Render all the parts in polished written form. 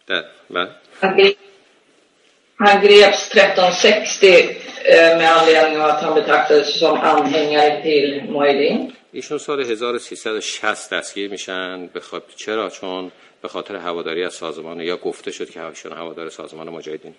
Han greps 1360 med anledning av att han betraktades som anhängare till Muhajdin. ایشون سال 1360 دستگیر میشن. چرا؟ چون به خاطر هواداری از سازمان، یا گفته شد که ایشون هوادار سازمان مجاهدین.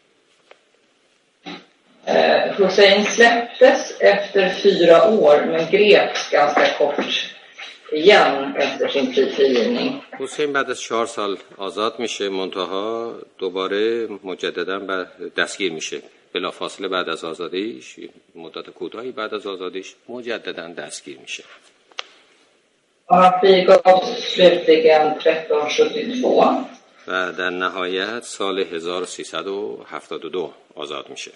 Hussein släpptes efter 4 år men greps ganska kort igen efter sin frigivning. حسین بعد از 4 سال آزاد میشه، منتها دوباره مجددا دستگیر میشه. بلافاصله بعد از آزادیش، مدت کوتاهی بعد از آزادیش مجددا دستگیر میشه. و در نهایت سال 1372 آزاد میشه.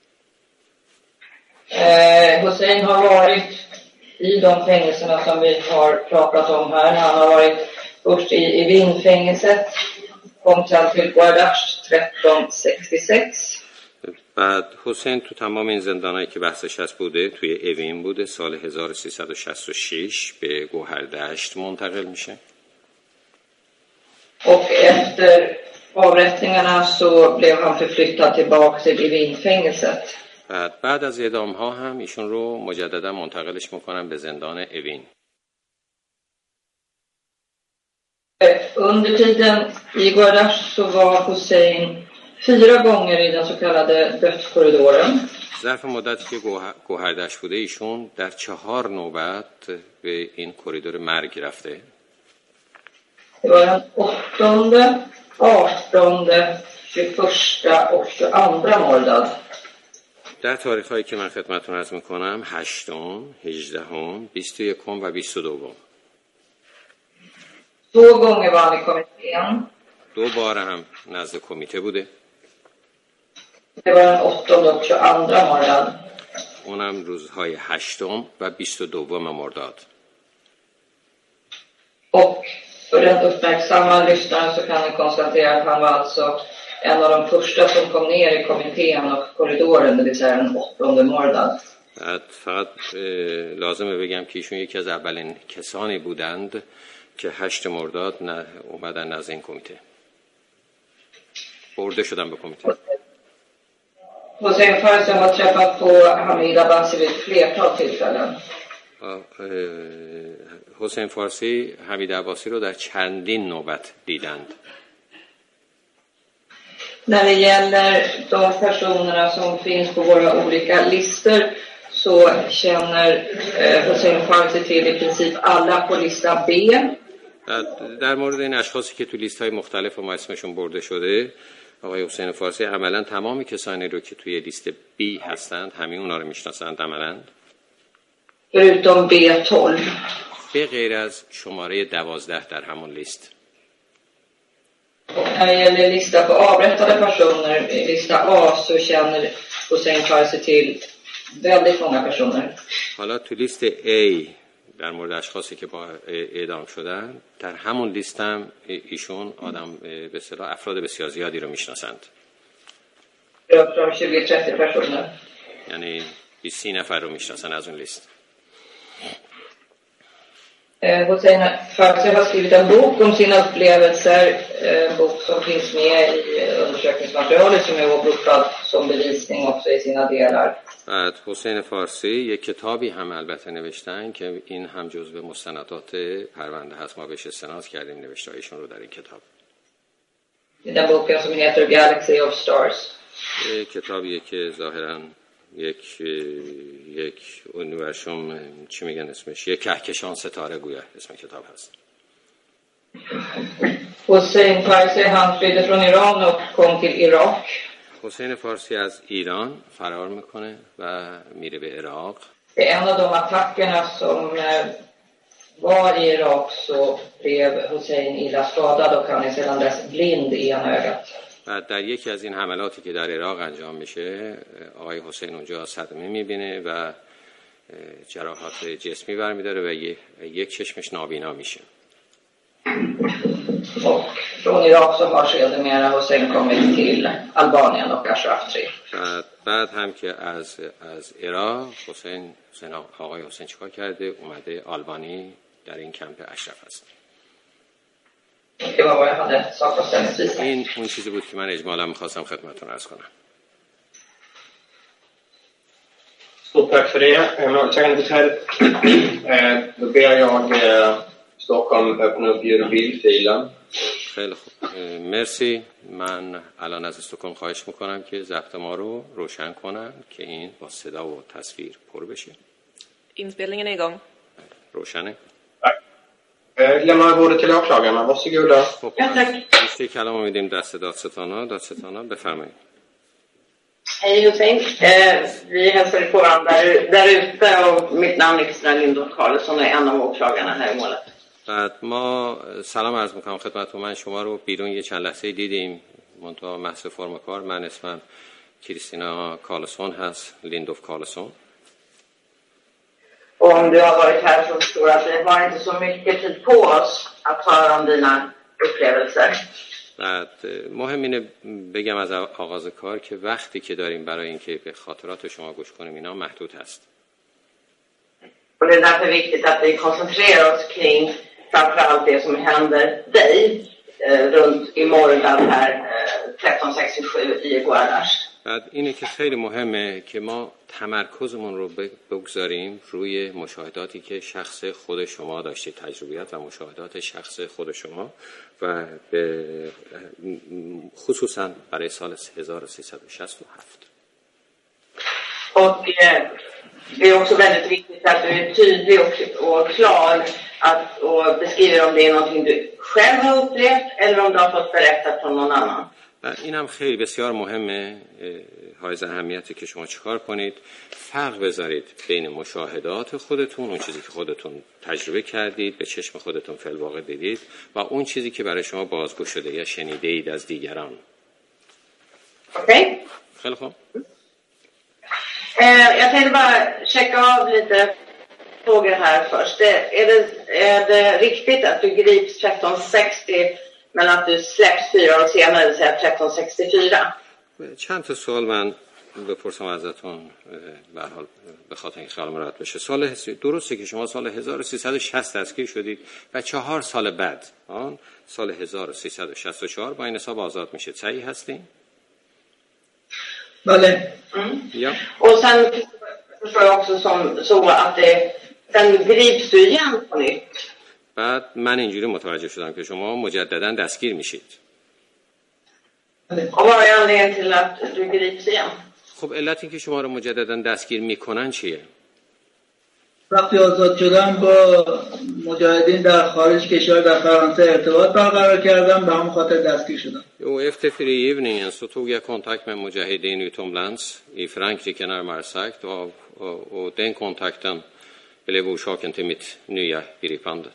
Hussein har varit i de fängelserna som vi har pratat om här. Han har varit först i Evin-fängelset, kom till Guardash 1366. بعد حسین تو تمام این زندانایی که بحثش هست بوده، توی اوین بوده. سال 1366 به گوهردشت منتقل میشه. Och efter avrättningarna så blev han förflyttad tillbaka till Evin-fängelset. بعد از اعدام ها هم ایشون رو مجددا منتقلش میکنن به زندان اوین. Under tiden i Guardash så var Hussein 4 gånger i den så kallade dödskorridoren. ظرف مدتی که گوهردشت بوده ایشون در 4 نوبت به این کریدور مرگ رفته. Det var den 8:e, 18:e, 21:e och 22:a Mordad. در تاریخ‌هایی که من خدمتتون عرض می‌کنم 8م، 18م، 21م و 22م. 2 gånger var han i kommittén. 2 بار هم نزد کمیته بوده. Det var den 8:e och 22:a Mordad. اونم روزهای 8م و 22م مرداد. Och för den uppmärksamma lyssnaren så kan ni konstatera att han var alltså en av de första som kom ner i kommittén och korridoren, det vill säga den 8:e Mordad. فقط لازمه بگم که ایشون یکی از اولین کسانی بودند که 8 مرداد اومدن از این کمیته. برده شدن به کمیته. Hussein Farsi har träffat på Hamid Abbasi vid flertal tillfällen. حسین فارسی حمید عباسی رو در چندین نوبت دیدند. När det gäller de personerna som finns på våra olika listor så känner Hussein Farsi till i princip alla på lista B. در مورد این اشخاصی که تو لیست‌های مختلف ما اسمشون برده شده، آقای حسین فارسی عملاً تمامی کسانی رو که توی لیست B هستند همین اونا رو میشناسند عملاً. Förutom B12. به غیر از شماره 12 در همون لیست. När det gäller lista på avrättade personer, lista A, så känner Hussein Farsi till väldigt många personer. حالا تو لیست A در مورد اشخاصی که با اعدام شدن، در همون لیست هم ایشون به اصطلاح افراد بسیار زیادی رو میشناسند. یعنی 20 نفر رو میشناسن از اون لیست. Hussein Farsi har skrivit en bok om sina upplevelser, bok som finns med i undersökningsmaterialet som är åberopad som bevisning också i sina delar. حسین فارسی یک کتابی هم البته نوشتن که این هم جزو مستندات پرونده هست، ما بهش استناد کردیم نوشته هایشون رو در این کتاب. Den boken som heter Galaxy of Stars. کتابیه که ظاهراً یک اونیورسوم چی میگن اسمش، یک کهکشان ستاره گویا اسم کتاب هست. Hussein Farsi han flydde från Iran och kom till Irak. حسین فارسی از ایران فرار میکنه و میره به عراق. En av de attackerna som var i Irak så blev Hussein illa skadad och han är sedan dess blind i ena ögat. و در یکی از این حملاتی که در عراق انجام میشه، آقای حسین اونجا صدمه میبینه و جراحات جسمی برمیداره و یک چشمش نابینا میشه. Och från Irak så har sedermera Hussein kommit till Albanien och Ashraf 3. بعد هم که از عراق آقای حسین چیکار کرده؟ اومده آلبانی، در این کمپ اشرف هست. Det var vad jag hade sagt och sen. این اون چیزی بود که من اجمالا می‌خواستم خدمتتون عرض کنم. Stort tack för det. Då ber jag Stockholm öppna upp ljud- och bildfilen. خیلی خوب. مرسی. من الان از استکهلم خواهش میکنم که ضبط ما رو روشن کنن که این با صدا و تصویر پر بشه. Inspelningen är igång. روشنه. Lämnar ordet till åklagarna. Varsågoda. خب رشته کلام میدیم دست دادستانا بفرمایید. Hej Hussein. Vi hälsar på varandra där ute och mitt namn är Kristina Lindorff Karlsson och är en av åklagarna här i målet. بعد ما سلام عرض میکنم خدمتتون. من شما رو بیرون یه چند لحظه دیدیم منتها محض فرم کار. من اسمم کریستینا کارلسون هست، لیندوف کارلسون. Och om du har varit här så förstår att vi har inte så mycket tid på oss att höra om dina upplevelser. بعد مهم اینه بگم از آغاز کار که وقتی که داریم برای اینکه به خاطرات شما گوش کنیم اینا محدود هست. Och det är därför viktigt att vi koncentrerar oss kring framförallt det som händer dig runt i Morgan här 1367 i Guardash. بعد اینه که خیلی مهمه که ما تمرکزمون رو بگذاریم روی مشاهداتی که شخص خود شما داشتید، تجربیات و مشاهدات شخص خود شما و خصوصا برای سال 1367. Och det är också väldigt viktigt att du är tydlig och klar och beskriver om det är någonting du själv har upplevt eller om du har fått berättat från någon annan. این هم خیلی بسیار مهمه، حائز اهمیته که شما چیکار کنید فرق بذارید بین مشاهدات خودتون، اون چیزی که خودتون تجربه کردید به چشم خودتون فی الواقع دیدید و اون چیزی که برای شما بازگو شده یا شنیده اید از دیگران. Okej. خیلی خوب. Jag tänkte bara checka av lite frågor här först. Är det riktigt att du grips 1360 men att du släpps 4 år senare, det vill säga 1364? چند تا سوال من بپرسم ازتون به هر حال به خاطر اینکه خیالم راحت بشه. درسته که شما سال 1360 دستگیر شدید و 4 سال بعد سال 1364 با این حساب آزاد میشید. صحیح هستین؟ بله. Ja. Och sen förstår jag också så att sen grips du igen på nytt. بعد من اینجوری متوجه شدم که شما مجددا دستگیر میشید. Och vad är anledningen till att du grips igen? خب علت این که شما رو مجددا دستگیر میکنن چیه؟ وقتی آزاد شدم با مجاهدین در خارج کشور در فرانسه ارتباط برقرار کردم، به همون خاطر دستگیر شدم. Och efter frigivningen så tog jag kontakt med mujahedin utomlands i Frankrike närmare sagt och den kontakten blev orsaken till mitt nya gripande.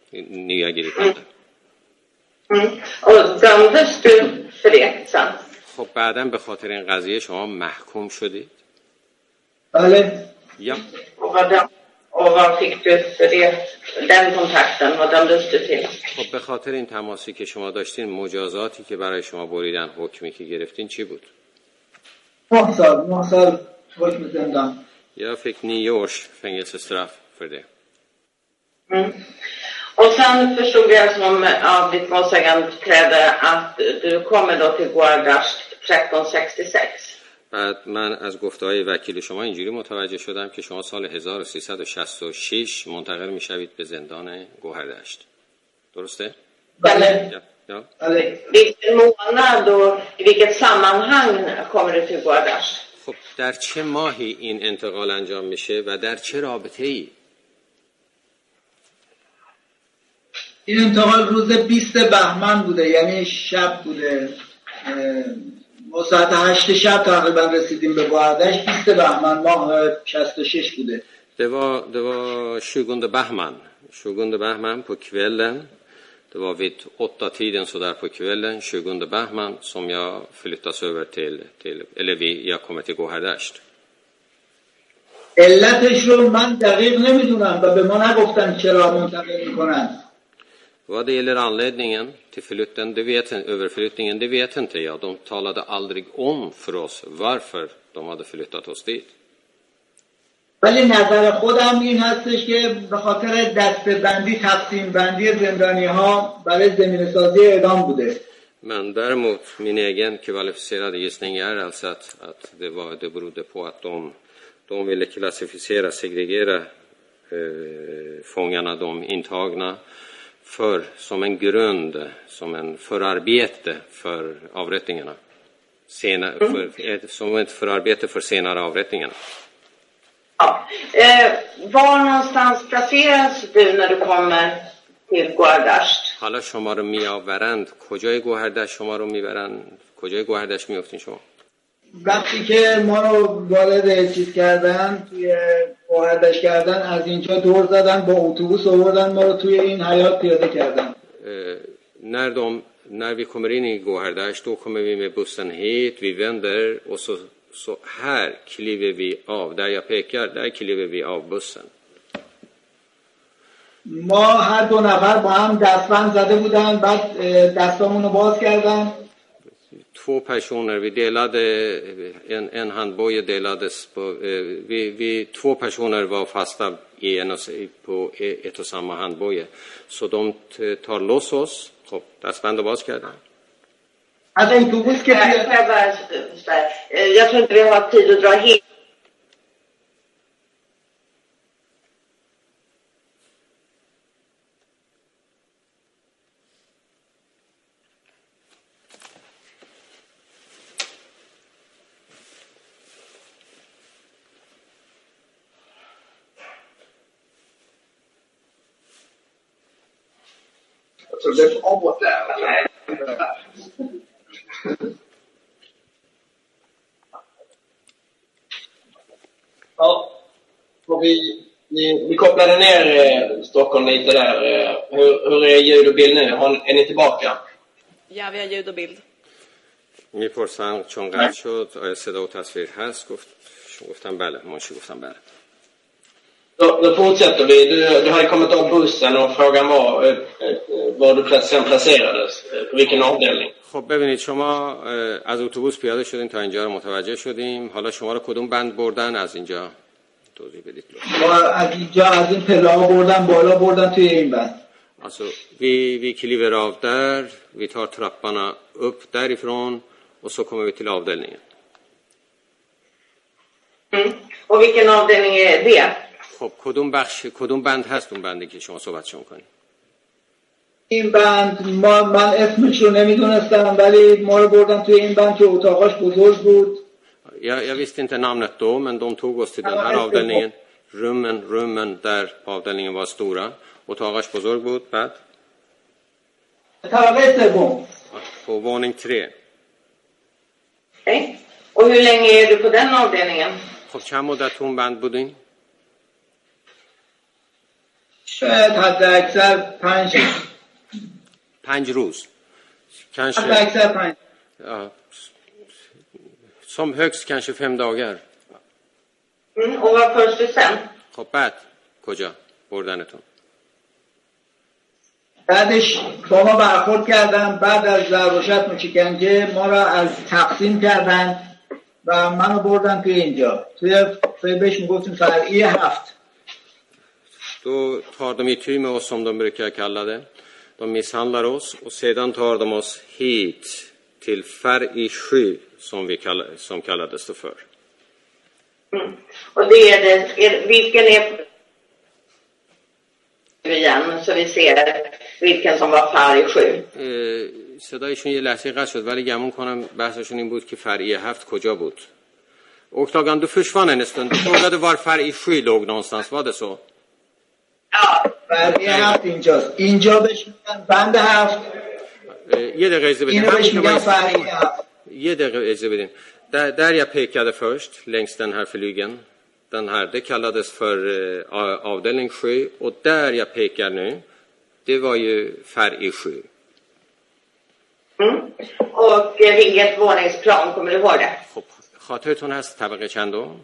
Och dömdes du för det sen? خب بعداً به خاطر این قضیه شما محکوم شدید؟ بله. Ja. Och vad fick du för den kontakten? Vad dömdes du till? خب به خاطر این تماسی که شما داشتین مجازاتی که برای شما بریدن، حکمی که گرفتین چی بود؟ 9 سال حکم زندان. Jag fick 9 års fängelsestraff för det. Och sen förstod jag som av ditt målsägandebiträde att du kommer då till Guardash 1366. بعد من از گفته‌های وکیل شما اینجوری متوجه شدم که شما سال 1366 منتقل میشوید به زندان گوهردشت. درسته؟ بله. Ja. بله. Vilken månad och i vilket sammanhang kommer du till Guardash? خب در چه ماهی این انتقال انجام میشه و در چه رابطه‌ای؟ این انتقال روز 20 بهمن بوده، یعنی شب بوده. ما ساعت 8 شب تقریبا رسیدیم به گوهردش. 20 بهمن ماه 66 بوده. Det var 20 Bahman på kvällen. Det var vid 8-tiden så där på kvällen 20 Bahman som jag flyttas över till jag kommer till Gohardasht. علتش رو من دقیق نمیدونم و به ما نگفتن چرا منتقل میکنن. Vad det gäller anledningen till överflyttningen, det vet inte jag. De talade aldrig om för oss varför de hade flyttat oss dit. ولی نظر خودم این هستش که به خاطر دسته‌بندی تقسیم بندی زندانی ها برای زمینه سازی اعدام بوده. Men däremot min egen kvalificerade gissning är alltså att det berodde på att de ville klassificera, segregera fångarna, de intagna, som en grund, som en förarbete för avrättningarna. Som ett förarbete för senare avrättningarna. Ja. Var någonstans placeras du när du kommer till گوهردشت؟ حالا شما رو میآورند کجای گوهردشت شما رو میبرند؟ کجای گوهردشت میافتین شما؟ وقتی که ما رو وارد چیز کردن توی گوهردشت کردن از اینجا دور زدن با اتوبوس آوردن ما رو توی این حیاط پیاده کردن. När vi kommer in i Gåhärdärs då kommer vi med bussen hit, vi vänder och så här kliver vi av, där jag pekar, där kliver vi av bussen. ما هر دو نفر با هم دستبند زده بودن بعد دستامون رو باز کردن. Två personer, vi delade en handboja delades på, två personer var fasta på ett och samma handboja. Så de tar loss oss. خب دستبند باز کردن. از اتوبوس که jag tror inte vi har tid att dra hit. Så det är avbrott där. Ja, och ni kopplade ner Stockholm lite där. Hur är ljud och bild nu? Är ni tillbaka? Ja, vi har ljud och bild. میپرسن چون قطع شد آیا صدا و تصویر هست؟ گفتم بله. منشی گفتم بله. Då fortsätter vi. Du hade kommit av bussen och frågan var du sen placerades. På vilken avdelning? خب ببینید شما از اتوبوس پیاده شدین تا اینجا رو متوجه شدیم. حالا شما رو کدوم بند بردن از اینجا؟ توضیح بدید. از اینجا از این پله‌ها بردن بالا بردن توی این بند. Alltså vi kliver av där, vi tar trapporna upp därifrån och så kommer vi till avdelningen. Och vilken avdelning är det? خب کدوم بند هست اون بندی که شما صحبتشون کنید؟ این بند من اسمش رو نمیدونستم ولی ما رو بردن توی این بند که اتاقاش بزرگ بود. Jag visste inte namnet då men de tog oss till den här avdelningen. Rummen där på avdelningen var stora. اتاقاش بزرگ بود. بعد طبقه سوم. På våning 3. Okej. Och hur länge är du på den avdelningen? خب چند مدت اون بند بودین؟ شاید حد اکثر 5 روز. Kanske حد اکثر 5. Ja. Som högst kanske 5 dagar. Och vad först du sen? خب بعد کجا بردنتون؟ بعدش با ما برخورد کردن. بعد از ضرب و شتم و شکنجه ما را از تقسیم کردن و منو بردن توی اینجا توی بهش میگفتیم فرعی 7. Då tar de itu med oss som de brukar kalla det. De misshandlar oss och sedan tar de oss hit till Färg 7 som kallades det för. Och det är vilken är igen så vi ser vilken som var Färg 7. صدایشون یه لحظه قطع شد ولی گمون کنم بحثشون این بود که فرعی 7 کجا بود. Åklagaren, du försvann en stund. Du frågade var Färg 7 låg någonstans, var det så? Ja. فرعی 7 اینجاست. اینجا بهش میگن بند 7. یه دقیقه اجازه بدین. اینو بهش میگن فرعی 7. یه دقیقه اجازه بدین. Där jag pekade först längs den här flygen. Den här, det kallades för avdelning 7 och där jag pekar nu det var ju Färg 7. Och vilket våningsplan kommer du ihåg det? خب خاطرتون هست طبقه چندم؟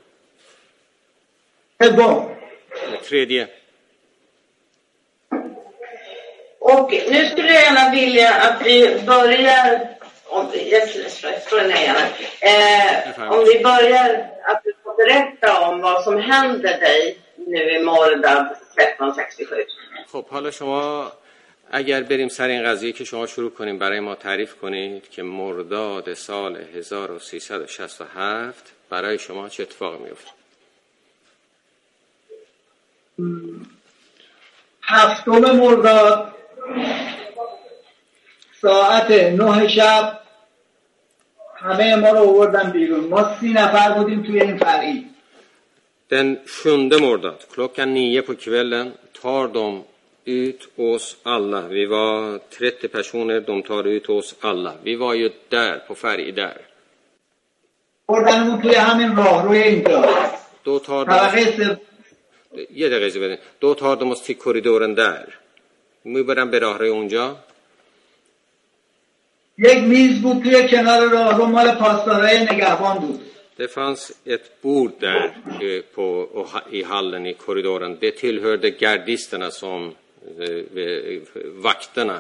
سوم. tredje. Och nu skulle jag gärna vilja att vi börjar Om vi börjar att du får berätta om vad som händer dig nu i Mordad 1367. خب حالا شما اگر بریم سر این قضیه که شما شروع کنیم برای ما تعریف کنید که مرداد سال 1367 برای شما چه اتفاقی میفته؟ 7 مرداد ساعت 9 شب همه ما رو آوردن بیرون. ما 30 نفر بودیم توی این فرعی. Den 7 mordad, klockan 9 på kvällen tar de ut oss alla. Vi var 30 personer, de tar ut oss alla. Vi var ju där, på färg där. آوردنمون توی همین راهروی اینجا. Då tar de... یه دقیقه اجازه بدین. Då tar de oss till korridoren där. میبرن به راهروی اونجا. یک میز بود توی کنار راهرو مال پاسدارای نگهبان بود. Det fanns ett bord där i hallen i korridoren. Det tillhörde gardisterna som vakterna.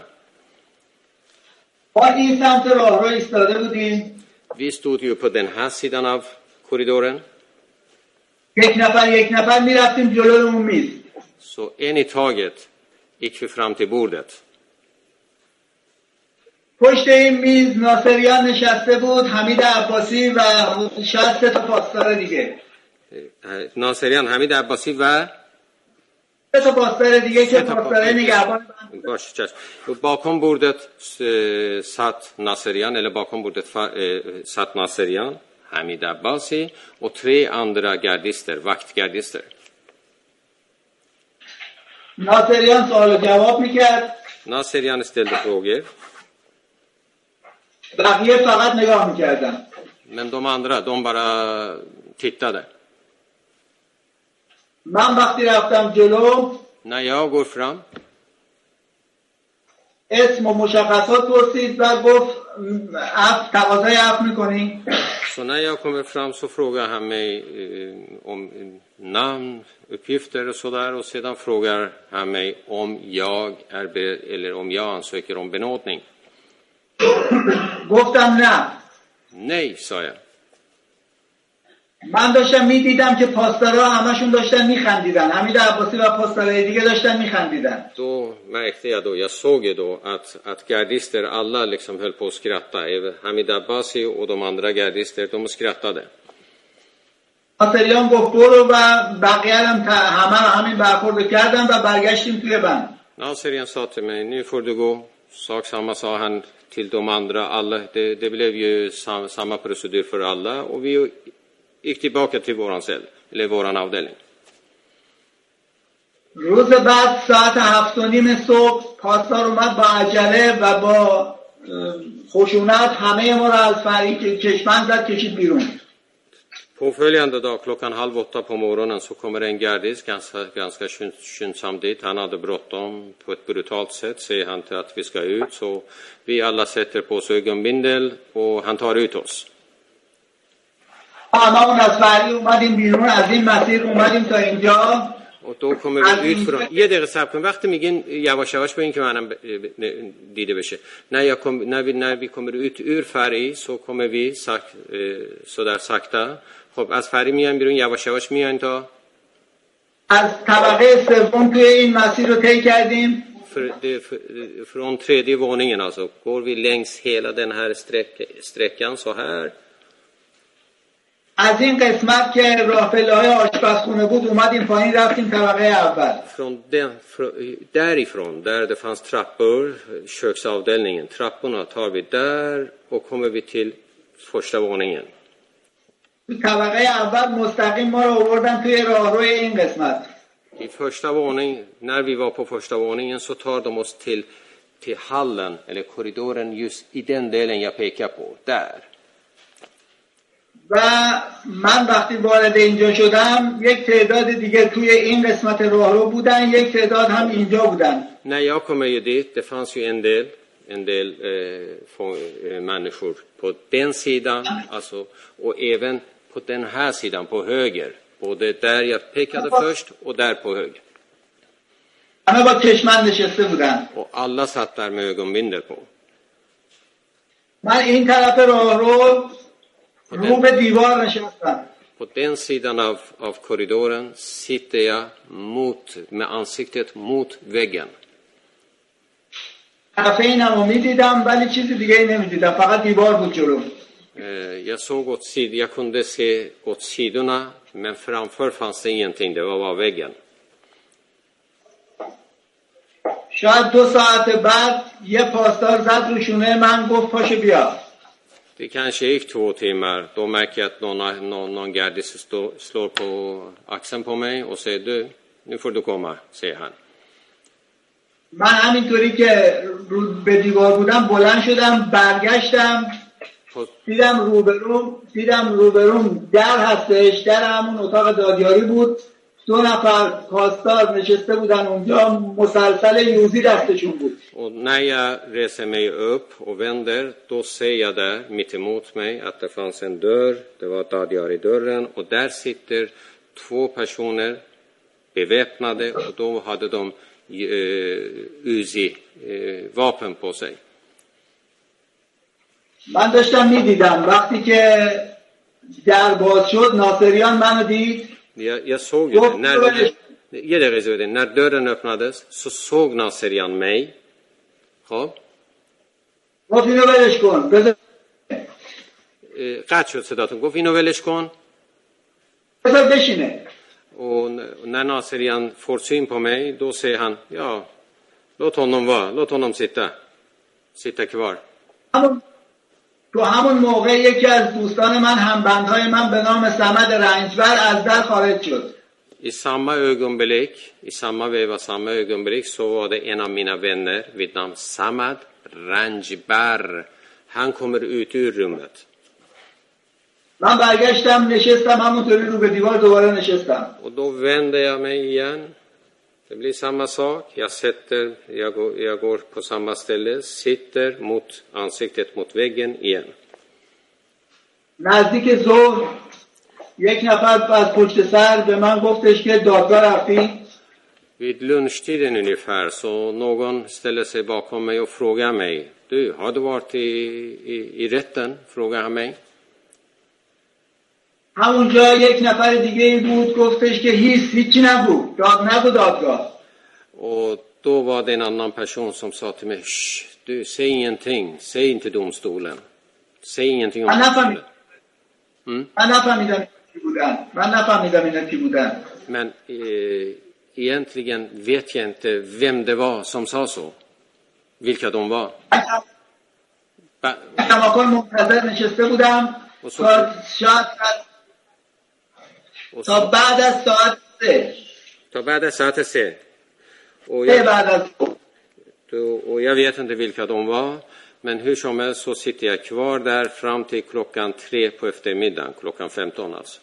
ما این سمت راهرو ایستاده بودیم. Vi stod ju på den här sidan av korridoren. یک نفر میرفتیم جلوی اون میز. Så en i taget gick vi fram till bordet. پشت این میز ناصریان نشسته بود، حمید عباسی و 60 تا پاسدار دیگه. ناصریان، حمید عباسی و 3 تا پاسدار دیگه که پاسدارای نگهبان. باشه چشم. Bakom bordet satt Naserian, eller bakom bordet satt Naserian, Hamid Abbasi och 3 andra gardister, vaktgardister. ناصریان سوال جواب میکرد. Naserian ställde frågor. بقیه فقط نگاه میکردن. Men de andra, de bara tittade. من وقتی رفتم جلو، När jag går fram, اسم و مشخصات پرسید و گفت تقاضای عفو میکنی؟ så när jag kommer fram så frågar han mig om namn, uppgifter och sådär, och sedan frågar han mig om jag är eller om jag ansöker om benådning. گفتم نه. Nej, sa jag. من داشتم میدیدم که پاسدارا همشون داشتن میخندیدن. حمید عباسی و پاسدارای دیگه داشتن میخندیدن. Då märkte jag såg ju då att gardister alla liksom höll på att skratta. Hamid Abbasi och de andra gardister, de skrattade. ناصریان گفت برو و بقیه هم همین برخورد کردن و برگشتیم توی بند. Naserian sa till mig, nu får du gå. Sak samma sa han till de andra. Alla, det blev ju samma procedur för alla, och vi gick tillbaka till våran cell, eller våran avdelning. روز بعد ساعت 7:30 صبح پاسدار اومد با عجله و با خشونت همه ما را از فرعی کشمند زد کشید بیرون. Påföljande dag klockan 7:30 på morgonen så kommer en gardist ganska skyndsamt dit. Han hade bråttom på ett brutalt sätt. Säger han till att vi ska ut, så vi alla sätter på oss ögonbindel och han tar ut oss. هممون از فرعی اومدیم بیرون، از این مسیر اومدیم تا اینجا. Och då kommer vi ut från... یه دقیقه صبر کن. وقتی میگین یواش یواش بگین که منم دیده بشه. När vi kommer ut ur färg så kommer vi så där sakta. خب از فری میایم بیرون، یواش یواش میایم تا از طبقه سوم توی این مسیر رو طی کردیم. Från 3:e våningen alltså går vi längs hela den här sträckan så här. از این قسمت که راه پله‌های آشپزخونه بود اومدیم پایین رفتیم طبقه اول. Därifrån där det fanns trappor, köksavdelningen, trapporna tar vi där och kommer vi till första våningen. طبقه اول مستقیم ما رو آوردن توی راهروی این قسمت. I första våningen, när vi var på första våningen så tar de oss till hallen eller korridoren just i den delen jag pekar på, där. و من وقتی وارد اینجا شدم یک تعداد دیگه توی این قسمت راهرو بودن، یک تعداد هم اینجا بودن. När jag kommer ju dit, det fanns ju en del människor på den sidan, alltså, och även på den här sidan på höger, både där jag pekade först och där på höger. همه با چشمند نشسته بودن. Och alla satt där med ögonbindel på. من این طرف راه رو به دیوار نشستم. På den sidan av korridoren sitter jag med ansiktet mot väggen. طرف اینم رو میدیدم ولی چیز دیگه ای نمیدیدم، فقط دیوار بود جلو. Jag kunde se åt sidorna, men framför fanns det ingenting, det var bara väggen. شاید 2 ساعت بعد یه پاسدار زد رو شونه من گفت پاشو بیا. Det kanske gick 2 timmar. Då märker jag att någon gardis slår på axeln på mig och säger du, nu får du komma, säger han. من همینطوری که به دیوار بودم بلند شدم، برگشتم، دیدم روبروم در هستش، در همون اتاق دادیاری بود. 2 نفر پاسدار نشسته بودن اونجا، مسلسل یوزی دستشون بود. Och när jag reser mig upp och vänder, då ser jag där mitt emot mig att det fanns en dörr. Det var dadiari-dörren och där sitter 2 personer beväpnade och då hade de Uzi-vapen på sig. من داشتم میدیدم وقتی که در باز شد ناصریان منو دید. Jag såg ju det. När dörren öppnades så såg Naserian mig. خب گفت اینو ولش کن. قطع شد صداتون. گفت اینو ولش کن. بذار بشینه. Och när Naserian får syn på mig, då säger han, ja, låt honom sitta kvar. تو همون موقع یکی از دوستان من همبندهای من به نام صمد رنجبر از در خارج شد. I samma ögonblick så var det en av mina vänner vid namn Samad Ranjbar. Han kommer ut ur rummet. من برگشتم نشستم همونطوری رو به دیوار دوباره نشستم. Och då vänder jag mig igen. Det blir samma sak. Jag går på samma ställe, sitter mot ansiktet mot väggen igen. نزدیک ظهر یک نفر از پشت سر به من گفتش که دادگاه رفتی؟ Vid lunchtiden ungefär så någon ställer sig bakom mig och frågar mig, du, har du varit i rätten? Frågar han mig. همونجا یک نفر دیگه بود گفتش که هیچی نبود، دادگاه. Och då var det en annan person som sa till mig, du, säg ingenting, säg inte domstolen. Säg ingenting om domstolen. من نفهمیدم اینا کی بودن. Men egentligen vet jag inte vem det var som sa så. Vilka de var. کماکان منتظر نشسته بودم تا بعد از ساعت 3. Ta بعد از ساعت 3. Och jag vet inte vilka de var. Men hur som helst så sitter jag kvar där fram till klockan 3 på eftermiddagen. Klockan 15 alltså.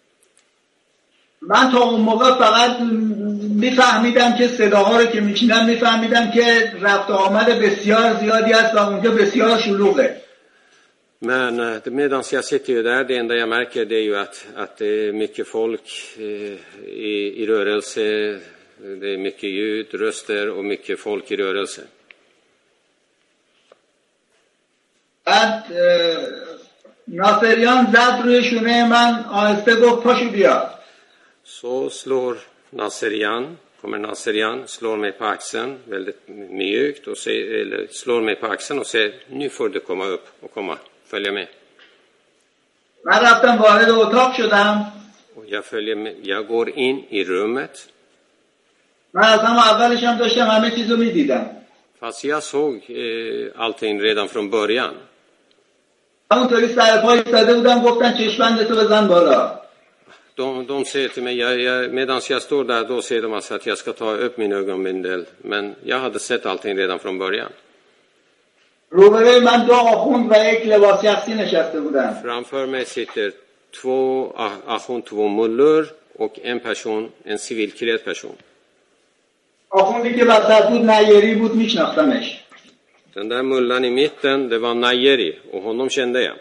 من تا اون موقع فقط میفهمیدم که صداها رو که میشنیدم میفهمیدم که رفت و آمد بسیار زیادی هست و اونجا بسیار شلوغه. Men medan jag sitter ju där, det enda jag märker det är ju att det är mycket folk i rörelse. Det är mycket ljud, röster och mycket folk i rörelse. بعد ناصریان زد روی شونه من آهسته گفت پاشو بیا. Så kommer Naserian, slår mig på axeln väldigt mjukt och slår mig på axeln och säger, nu får du komma upp och följa med. من رفتم وارد اتاق شدم. Och jag går in i rummet. من از اولش هم داشتم همه چیزو میدیدم. Fast jag såg allting redan från början. همونطوری سر پای ایستاده بودم گفتن چشمندتو بزن بالا. De säger till mig, medan jag står där, då säger de alltså att jag ska ta upp min ögonbindel. Men jag hade sett allting redan från början. روبروی من 2 آخوند و یک لباس شخصی نشسته بودن. Framför mig sitter 2 ahund, 2 mullor och en civilklädd person. آخوندی که وسط بود نیری بود میشناختمش. Den där mullan i mitten, det var Najeri och honom kände jag.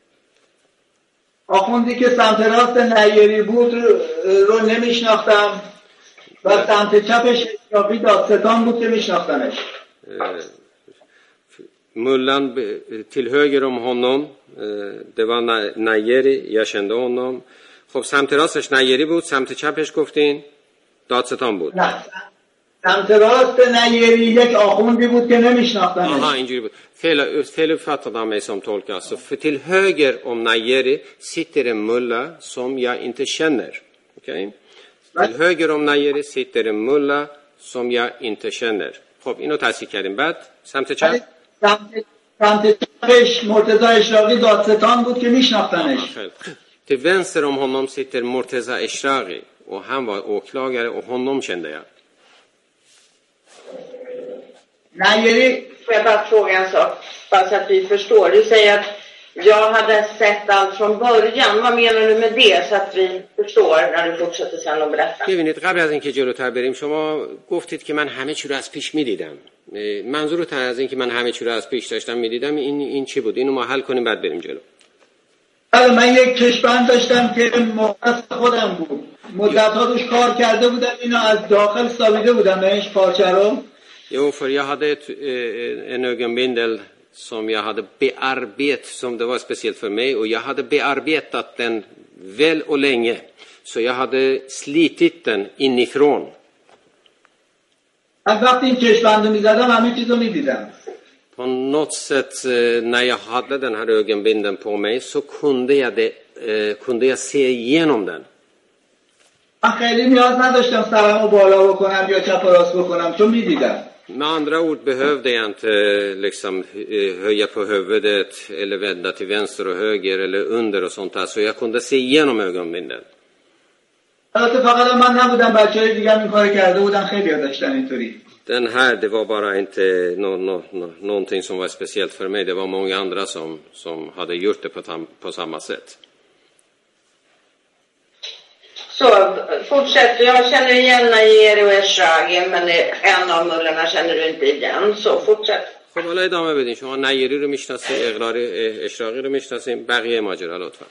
آخوندی که سمت راست نیری بود رو نمیشناختم و سمت چپش اشرافی دادستان بود که میشناختمش. mullan till höger om honom, det var Nayeri, jag kände honom. خب سمت راستش نایری بود، سمت چپش گفتین دادستان بود. نه سمت راست نایری یک آخوندی بود که نمیشناختنش. Aha, اینجوری بود. Fel uppfattade mig som tolk alltså. För till höger om Nayeri sitter en mulla som jag inte känner. Okej? Till höger om Nayeri sitter en mulla som jag inte känner. خب اینو تصحیح کردیم. بعد سمت چپ سمت چپش مرتضی اشراقی دادستان بود که میشناختنش. Till vänster om honom sitter Morteza Eshraghi och han var åklagare och honom kände jag. Nayeri, får jag bara fråga en sak, bara så att vi förstår. Du säger att jag hade sett allt från början. Vad menar du med det så att vi förstår när du fortsätter sen att berätta? ببینید قبل از اینکه جلوتر بریم شما گفتید که من همه چی رو از پیش می‌دیدم. منظورتون از اینکه من همه چی رو از پیش داشتم می‌دیدم این چی بود؟ اینو ما حل کنیم بعد بریم جلو. من یک کشبند داشتم که مختص خودم بود. مدت‌ها روش کار کرده بودم، اینو از داخل سابیده بودمش پارچه رو. Jo, för jag hade en ögonbindel som jag hade bearbetat, som det var speciellt för mig, och jag hade bearbetat den väl och länge. Så jag hade slitit den inifrån. وقتی این کشبندو می‌زدم همه چیزو می‌دیدم. På något sätt när jag hade den här ögonbindeln på mig så kunde jag se igenom den. من خیلی نیاز نداشتم سرمو بالا بکنم یا چپ و راست بکنم چون می‌دیدم. Med andra ord behövde jag inte liksom höja på huvudet eller vända till vänster och höger eller under och sånt där, så jag kunde se igenom ögonbindeln. البته فقط من نبودم، بچه‌های دیگه هم این کارو کرده بودن، خیلی‌ها داشتن اینطوری. Den här, det var bara inte någonting som var speciellt för mig. Det var många andra som hade gjort det på samma sätt. Så, fortsätt. Jag känner igen Nayeri och Eshraghi, men en av mullarna känner du inte igen. Så, fortsätt. خب حالا ادامه بدین. شما نایری رو میشناسین، اشراقی رو میشناسین، بقیه ماجرا لطفا.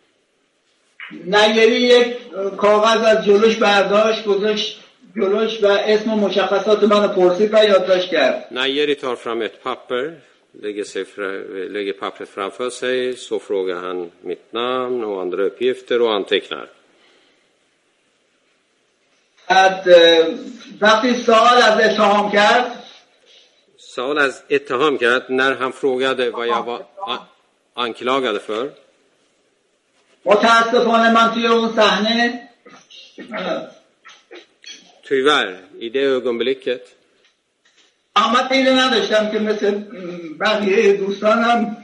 نایری یک کاغذ از جلوش برداشت، گذاشت جلوش و اسم و مشخصات منو پرسید و یادداشت کرد. Nayeri tar fram ett papper, lägger pappret framför sig, så frågar han mitt namn och andra uppgifter och antecknar. وقتی سوال از اتهام کرد سوال از اتهام کرد när han frågade vad jag var anklagad för. متاسفانه من توی اون صحنه Tyvärr, i det ögonblicket احمد اینو نداشتم که مثل بقیه دوستانم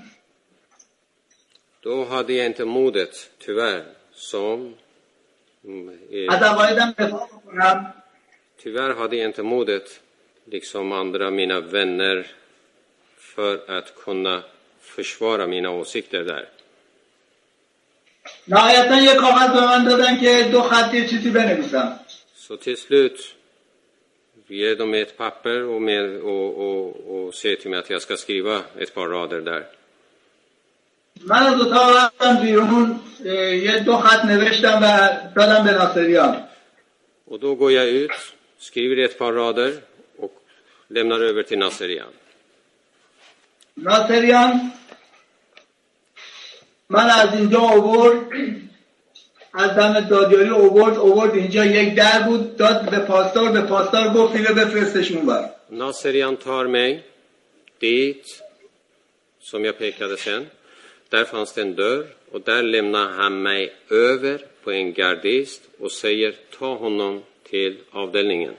då hade jag inte modet, tyvärr, som از عقایدم دفاع کنم. tyvärr hade jag inte modet liksom andra mina vänner för att kunna försvara mina åsikter där. نهایتا یک کاغذ به من دادن که 2 خط یه چیزی بنویسم. Så till slut ger de mig ett papper och säger till mig att jag ska skriva ett par rader där. من از اتاق رفتم بیرون، یه 2 خط نوشتم و دادم به ناصریان. Och då går jag ut, skriver ett par rader och lämnar över till Nasserian. ناصریان من از اینجا آورد، از دم دادیاری آورد اینجا، یک در بود، داد به پاسدار گفت اینو بفرستش اونور. Nasserian tar mig dit som jag pekade sen. Där fanns det en dörr och där lämnar han mig över på en gardist och säger ta honom till avdelningen.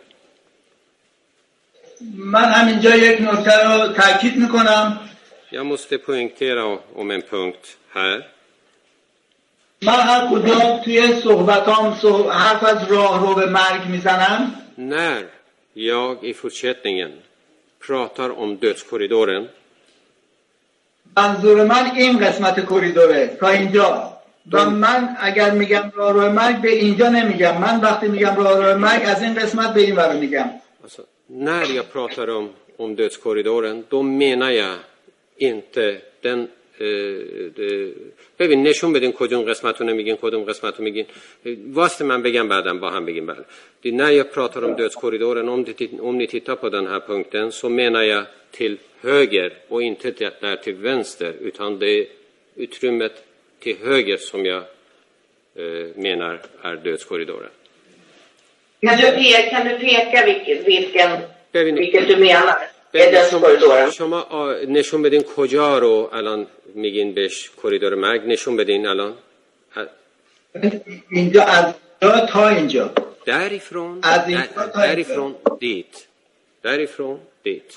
من همینجا یک نکته رو تاکید میکنم. Jag måste poängtera om en punkt här. من هر کجا توی صحبتام حرف از راه رو به مرگ میزنم، När jag i fortsättningen pratar om dödskorridoren, منظور من این قسمت کریدوره تا اینجا، و من اگر میگم راه رو مرگ به اینجا نمیگم، من وقتی میگم راه رو مرگ از این قسمت به این ور میگم. alltså, när jag pratar om dödskorridoren, då menar jag inte den ببین نشون بدین کدوم قسمتو نمیگین کدوم قسمتو میگین واسه من بگم بعدم با هم بگیم بعد. När jag pratar om dödskorridoren, om ni tittar på den här punkten så menar jag till höger och inte där till vänster, utan det är utrymmet till höger som jag menar är dödskorridoren. Kan du peka vilket du menar är dödskorridoren? شما نشون بدین کجا رو الان میگین بهش کریدور مرگ نشون بدین الان اینجا از اینجا تا اینجا därifrån dit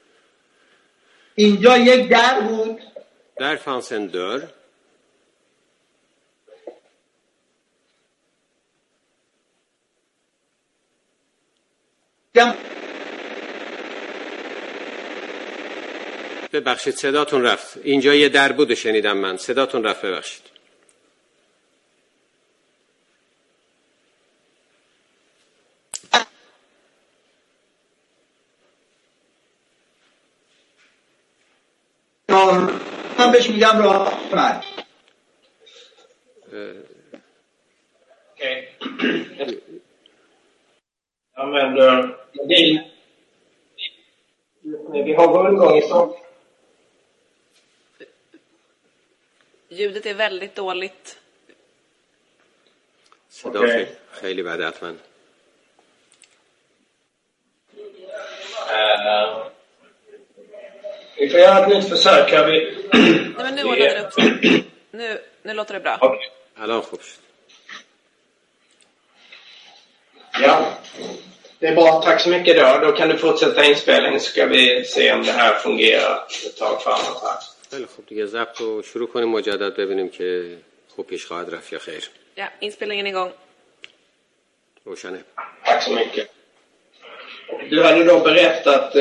اینجا یک در بود där fanns en dörr ببخشید صداتون رفت اینجا یه در بود شنیدم من صداتون رفت ببخشید من بهش میگم راه مرگ använder mobil. Vi har rundgång i sak. Ljudet är väldigt dåligt. صدا خیلی بده حتما. Vi får göra ett nytt försök här. Nej, men nu håller det upp sig. Nu låter det bra. Okej. الان خوب شد. Ja, det är bra. Tack så mycket då. Då kan du fortsätta inspelningen så ska vi se om det här fungerar ett tag framåt här. خیلی خوب دیگه ضبط رو شروع کنیم مجدد ببینیم که خوب پیش خواهد رفت یا خیر. Ja, inspelningen är igång. روشنه. Tack så mycket. Du hade då berättat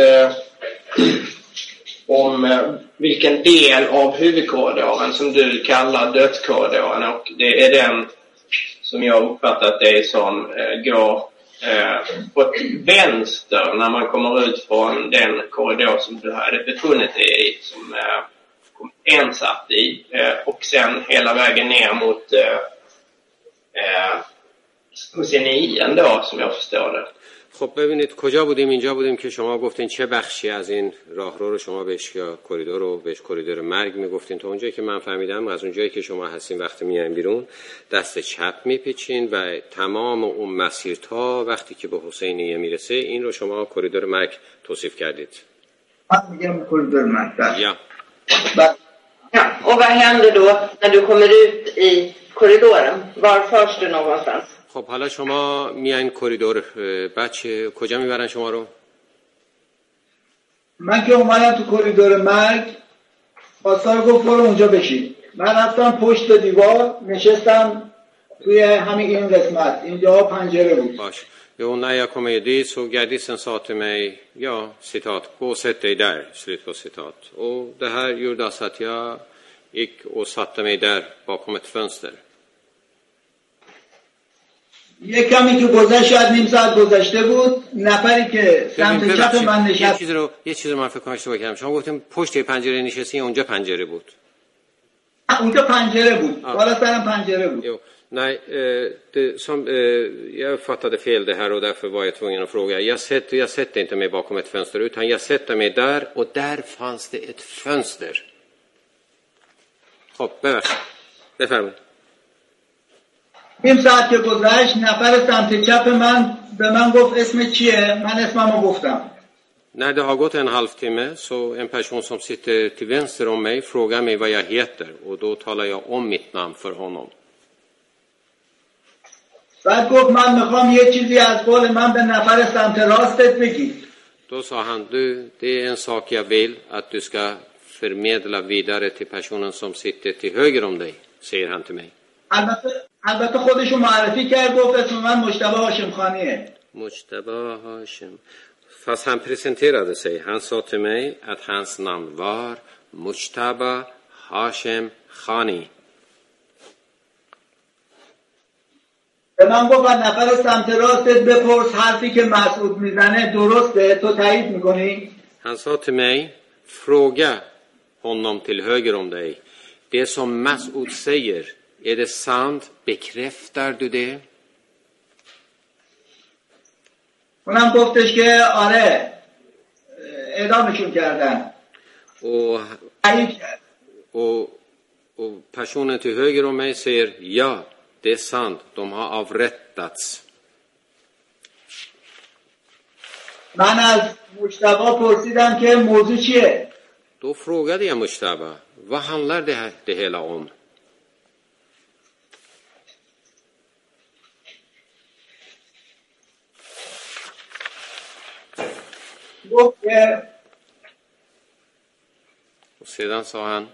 om vilken del av huvudkorridoren som du kallar dödskorridoren, och det är den som jag uppfattat det som går på vänster när man kommer ut från den korridor som du hade befunnit dig i, som ensatt i, och sen hela vägen ner mot Husainien då, som jag förstår det. خب ببینید کجا بودیم اینجا بودیم که شما گفتین چه بخشی از این راهرو رو شما بهش یا کریدور رو بهش کریدور مرگ میگفتین. تا اونجایی که من فهمیدم از اونجایی که شما هستین وقتی میاین بیرون دست چپ میپیچین و تمام اون مسیر تا وقتی که به حسینیه میرسه این رو شما کریدور مرگ توصیف کردید. من میگم کریدور مرگ. یا Ja, och vad händer då när du kommer ut i korridoren? Var förs du någonstans? خب حالا شما میاین کریدور بچه کجا میبرن شما رو؟ من که اومدم تو کریدور مرگ پاسدار گفت برو اونجا بشین. من رفتم پشت دیوار نشستم توی همین این قسمت اینجا پنجره بود. باش. Jo, när jag kommer dit så gardisten sa till mig, ja, citat, gå och sätt dig där, slut på citat. Och det här gjorde så att jag gick och satte mig där bakom ett fönster. یک کمی که گذشت شاید نیم ساعت گذشته بود نفری که سمت چپ من نشست یه چیز رو من فکر کنم اشتباه کردم. شما گفتیم پشت پنجره نشستی اونجا پنجره بود. اونجا پنجره بود. بالا سرم پنجره بود. Jo. Nej, jag fattade fel det här och därför var jag tvungen att fråga. Jag sätter inte mig bakom ett fönster utan jag sätter mig där och där fanns det ett fönster. خب بفرمایید. نیم ساعت که گذشت نفر سمت چپ من به من گفت اسم چیه؟ من اسممو گفتم. När det har gått en halvtimme så en person som sitter till vänster om mig frågar mig vad jag heter och då talar jag om mitt namn för honom. بعد گفت من میخوام یه چیزی از قول من به نفر سمت راستت بگی. Då sa han, det är en sak jag vill att du ska förmedla vidare till personen som sitter till höger om dig, säger han till mig. البته خودشو معرفی کرد گفت اسم من مجتبی هاشم خانیه. Mujtaba Hashim. Fast han presenterade sig. Han sa till mig att hans namn var Mujtaba Hashim Khani. به من گفت نفر سمت راستت بپرس حرفی که مسعود میزنه درسته تو تایید میکنی؟ Han sa till mig, fråga honom till höger om dig. Det som Mas'ud säger, är det sant? Bekräftar du det? اونم گفتش که آره اعدامشون کردن. Och personen till höger om mig säger ja, det är sant, de har avrättats. من از مجتبی پرسیدم که موضوع چیه؟ Då frågade jag Mujtaba, vad handlar det hela om? Och sedan sa han,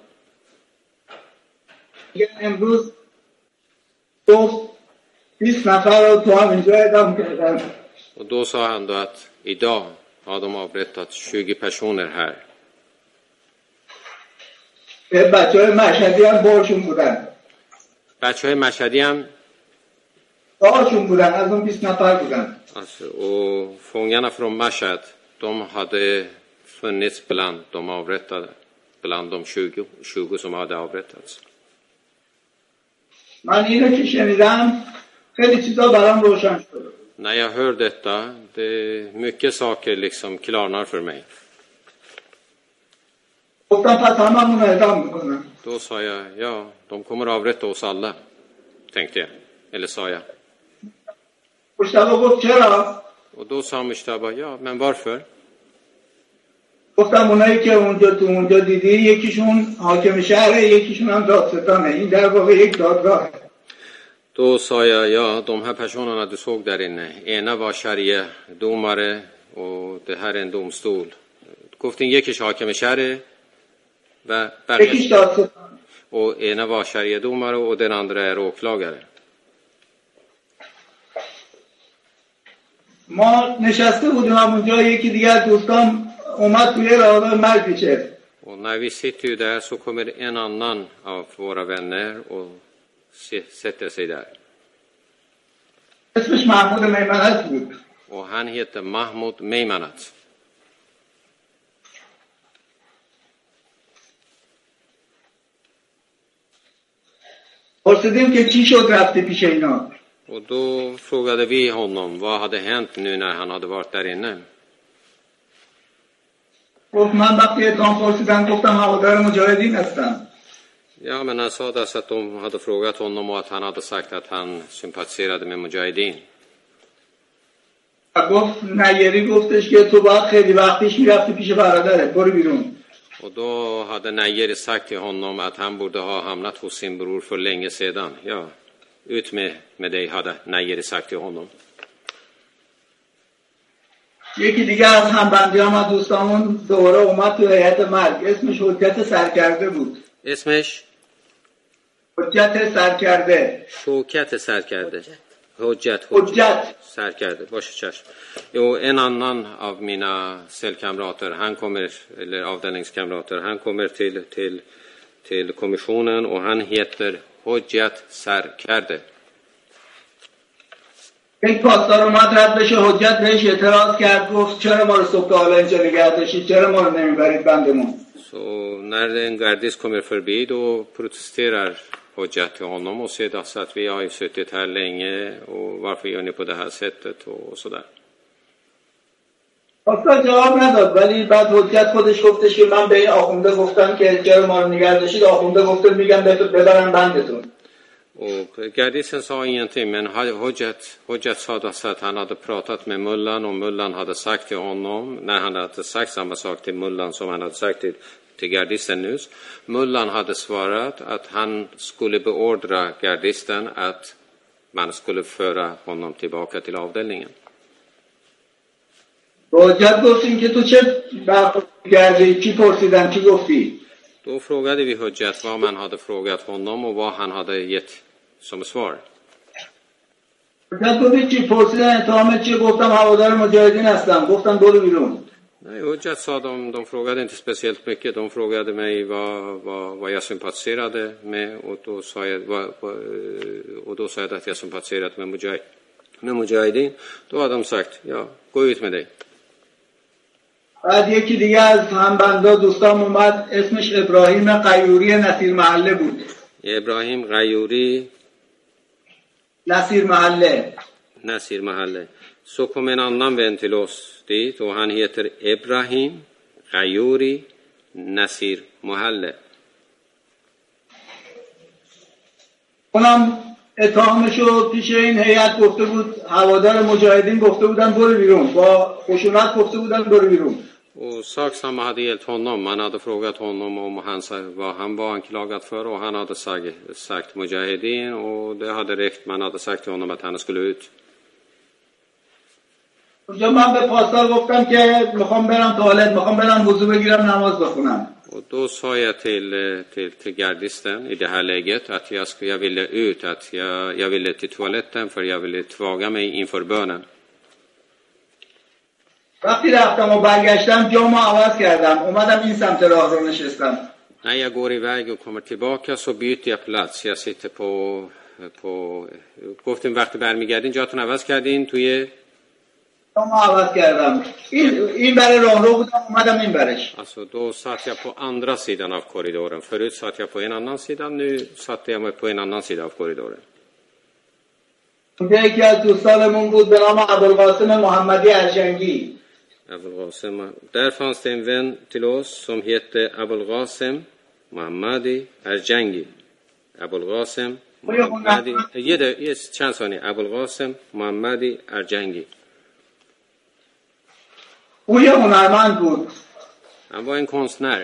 امروز صبح 20 نفر رو تو همینجا اعدام کردن. och då sa han då att idag har de avrättat 20 personer här. بچه‌های مشهدی هم باشون بودن. بچه‌های مشهدی هم باشون بودن، از اون 20 نفر بودن. alltså, och fångarna från Mashhad, de hade funnits bland de avrättade, bland de 20 som hade avrättats. من اینو که شنیدم خیلی چیزا برام روشن شد. När jag hör detta, det är mycket saker liksom klarnar för mig. گفتم پس هممون اعدام میکنن. Då sa jag, ja, de kommer att avrätta oss alla, tänkte jag. Eller sa jag. مجتبی گفت چرا؟ Och då sa Mujtaba, ja, men varför? گفتم اونایی که اونجا دیدی یکیشون حاکم شهره، یکیشون هم دادستانه. این در واقع یک دادگاه. Då sa jag, ja, de här personerna du såg där inne, ena var sharia-domare och det här är en domstol. گفتین یکیش حاکم شهره و یکیش دادستان. och ena var sharia-domare och den andra är åklagare. ما نشسته بودیم همونجا، یکی دیگه از دوستان اومد توی راه مرگ میشه. Och när vi sitter ju där så kommer en annan av våra vänner och sätter sig där. اسمش محمود میمنت بود. Och han heter Mahmoud Meimanat. پرسیدیم که چی شد رفتی پیش اینا. Och då frågade vi honom vad hade hänt nu när han hade varit där inne. گفت من وقتی اتهام پرسیدن گفتم هوادار مجاهدین هستم. Ja, men han sa alltså att de hade frågat honom och att han hade sagt att han sympatiserade med Mujahedin. گفت نیری گفتش که تو باید خیلی وقتیش میرفتی پیش برادرت، برو بیرون. Och då hade Najeri sagt till honom att han borde ha hamnat hos sin bror för länge sedan. Ja, ut med dig, hade Najeri sagt till honom. یکی دیگه از همبندیام از دوستامون دوباره اومد تو هیئت مرگ. اسمش حجت سرکرده بود. اسمش؟ حجت سرکرده. شوکت سرکرده. حجت سرکرده. باشه چشم. Jo, en annan av mina cellkamrater, han kommer, eller avdelningskamrater, han kommer till kommissionen och han heter Hojjat Sarkarde. یک پاسدار اومد رد بشه، حجت بهش اعتراض کرد، گفت چرا ما رو صبح حالا اینجا نگه داشتید، چرا ما رو نمیبرید بندمون. Så när en gardist kommer förbi då protesterar Hojjat till honom och säger så att vi har ju suttit här länge och varför gör ni på det här sättet och sådär. پاسدار جواب نداد، ولی بعد حجت خودش گفتش که من به این آخونده گفتم که چرا ما رو نگه داشتید، آخونده گفته میگم ببرن بندتون. Och gardisten sa ingenting, men Hojjat sa att han hade pratat med mullan och mullan hade sagt till honom, när han hade sagt samma sak till mullan som han hade sagt till gardisten nyss. Mullan hade svarat att han skulle beordra gardisten att man skulle föra honom tillbaka till avdelningen. حجت گفتیم که تو چه برگردی، چی پرسیدن، چی گفتی؟ Då frågade vi Hojjat vad man hade frågat honom och vad han hade gett som svar. حجت گفتی چی پرسیدن، اتهام چی؟ گفتم هوادار مجاهدین هستم، گفتم برو بیرون. Nej, Hojjat sa de frågade inte speciellt mycket. De frågade mig vad jag sympatiserade med och då sa jag att jag sympatiserade med Mujahedin. Då hade de sagt, ja, gå ut med dig. بعد یکی دیگه از همبندا دوستان اومد، اسمش ابراهیم غیوری نصیر محله بود. ابراهیم غیوری Nasir Mahalle. Så kom en annan vän till oss dit och han heter Ibrahim Ghayuri Nasir Mahalle. اونم اتهامشو پیش این هیئت گفته بود، هوادار مجاهدین گفته بودن برو بیرون، با خشونت گفته بودن برو بیرون. Och sak samma hade gällt honom. Man hade frågat honom om vad han var anklagad för och han hade sagt mujahedin och det hade räckt. Man hade sagt till honom att han skulle ut. اونجا من به پاسدار گفتم که میخوام برم توالت، میخوام برم وضو بگیرم نماز بخونم. Och då sa jag till gardisten i det här läget att jag ville ut, att jag ville till toaletten för jag ville tvaga mig inför bönen. وقتی رفتم و برگشتم جامو عوض کردم، اومدم این سمت راه رو نشستم. När jag går iväg och kommer tillbaka så byter jag plats. Jag sitter på گفتیم وقتی برمیگردین جاتون عوض کردین توی جامو عوض کردم. این برای راه رو بودم، اومدم این برش. Alltså då satt jag på andra sidan av korridoren. Förut satt jag på en annan sida, nu satte jag mig på en annan sida av korridoren. یکی از دوستانمون بود به نام ابوالقاسم محمدی ارجنگی. Abulqasem. Där fanns det en vän till oss som hette Abulqasem Muhammadi Arjangi. Abulqasem Muhammadi. Chans sani Abulqasem Muhammadi Arjangi. او یه هنرمند بود. Han var en konstnär.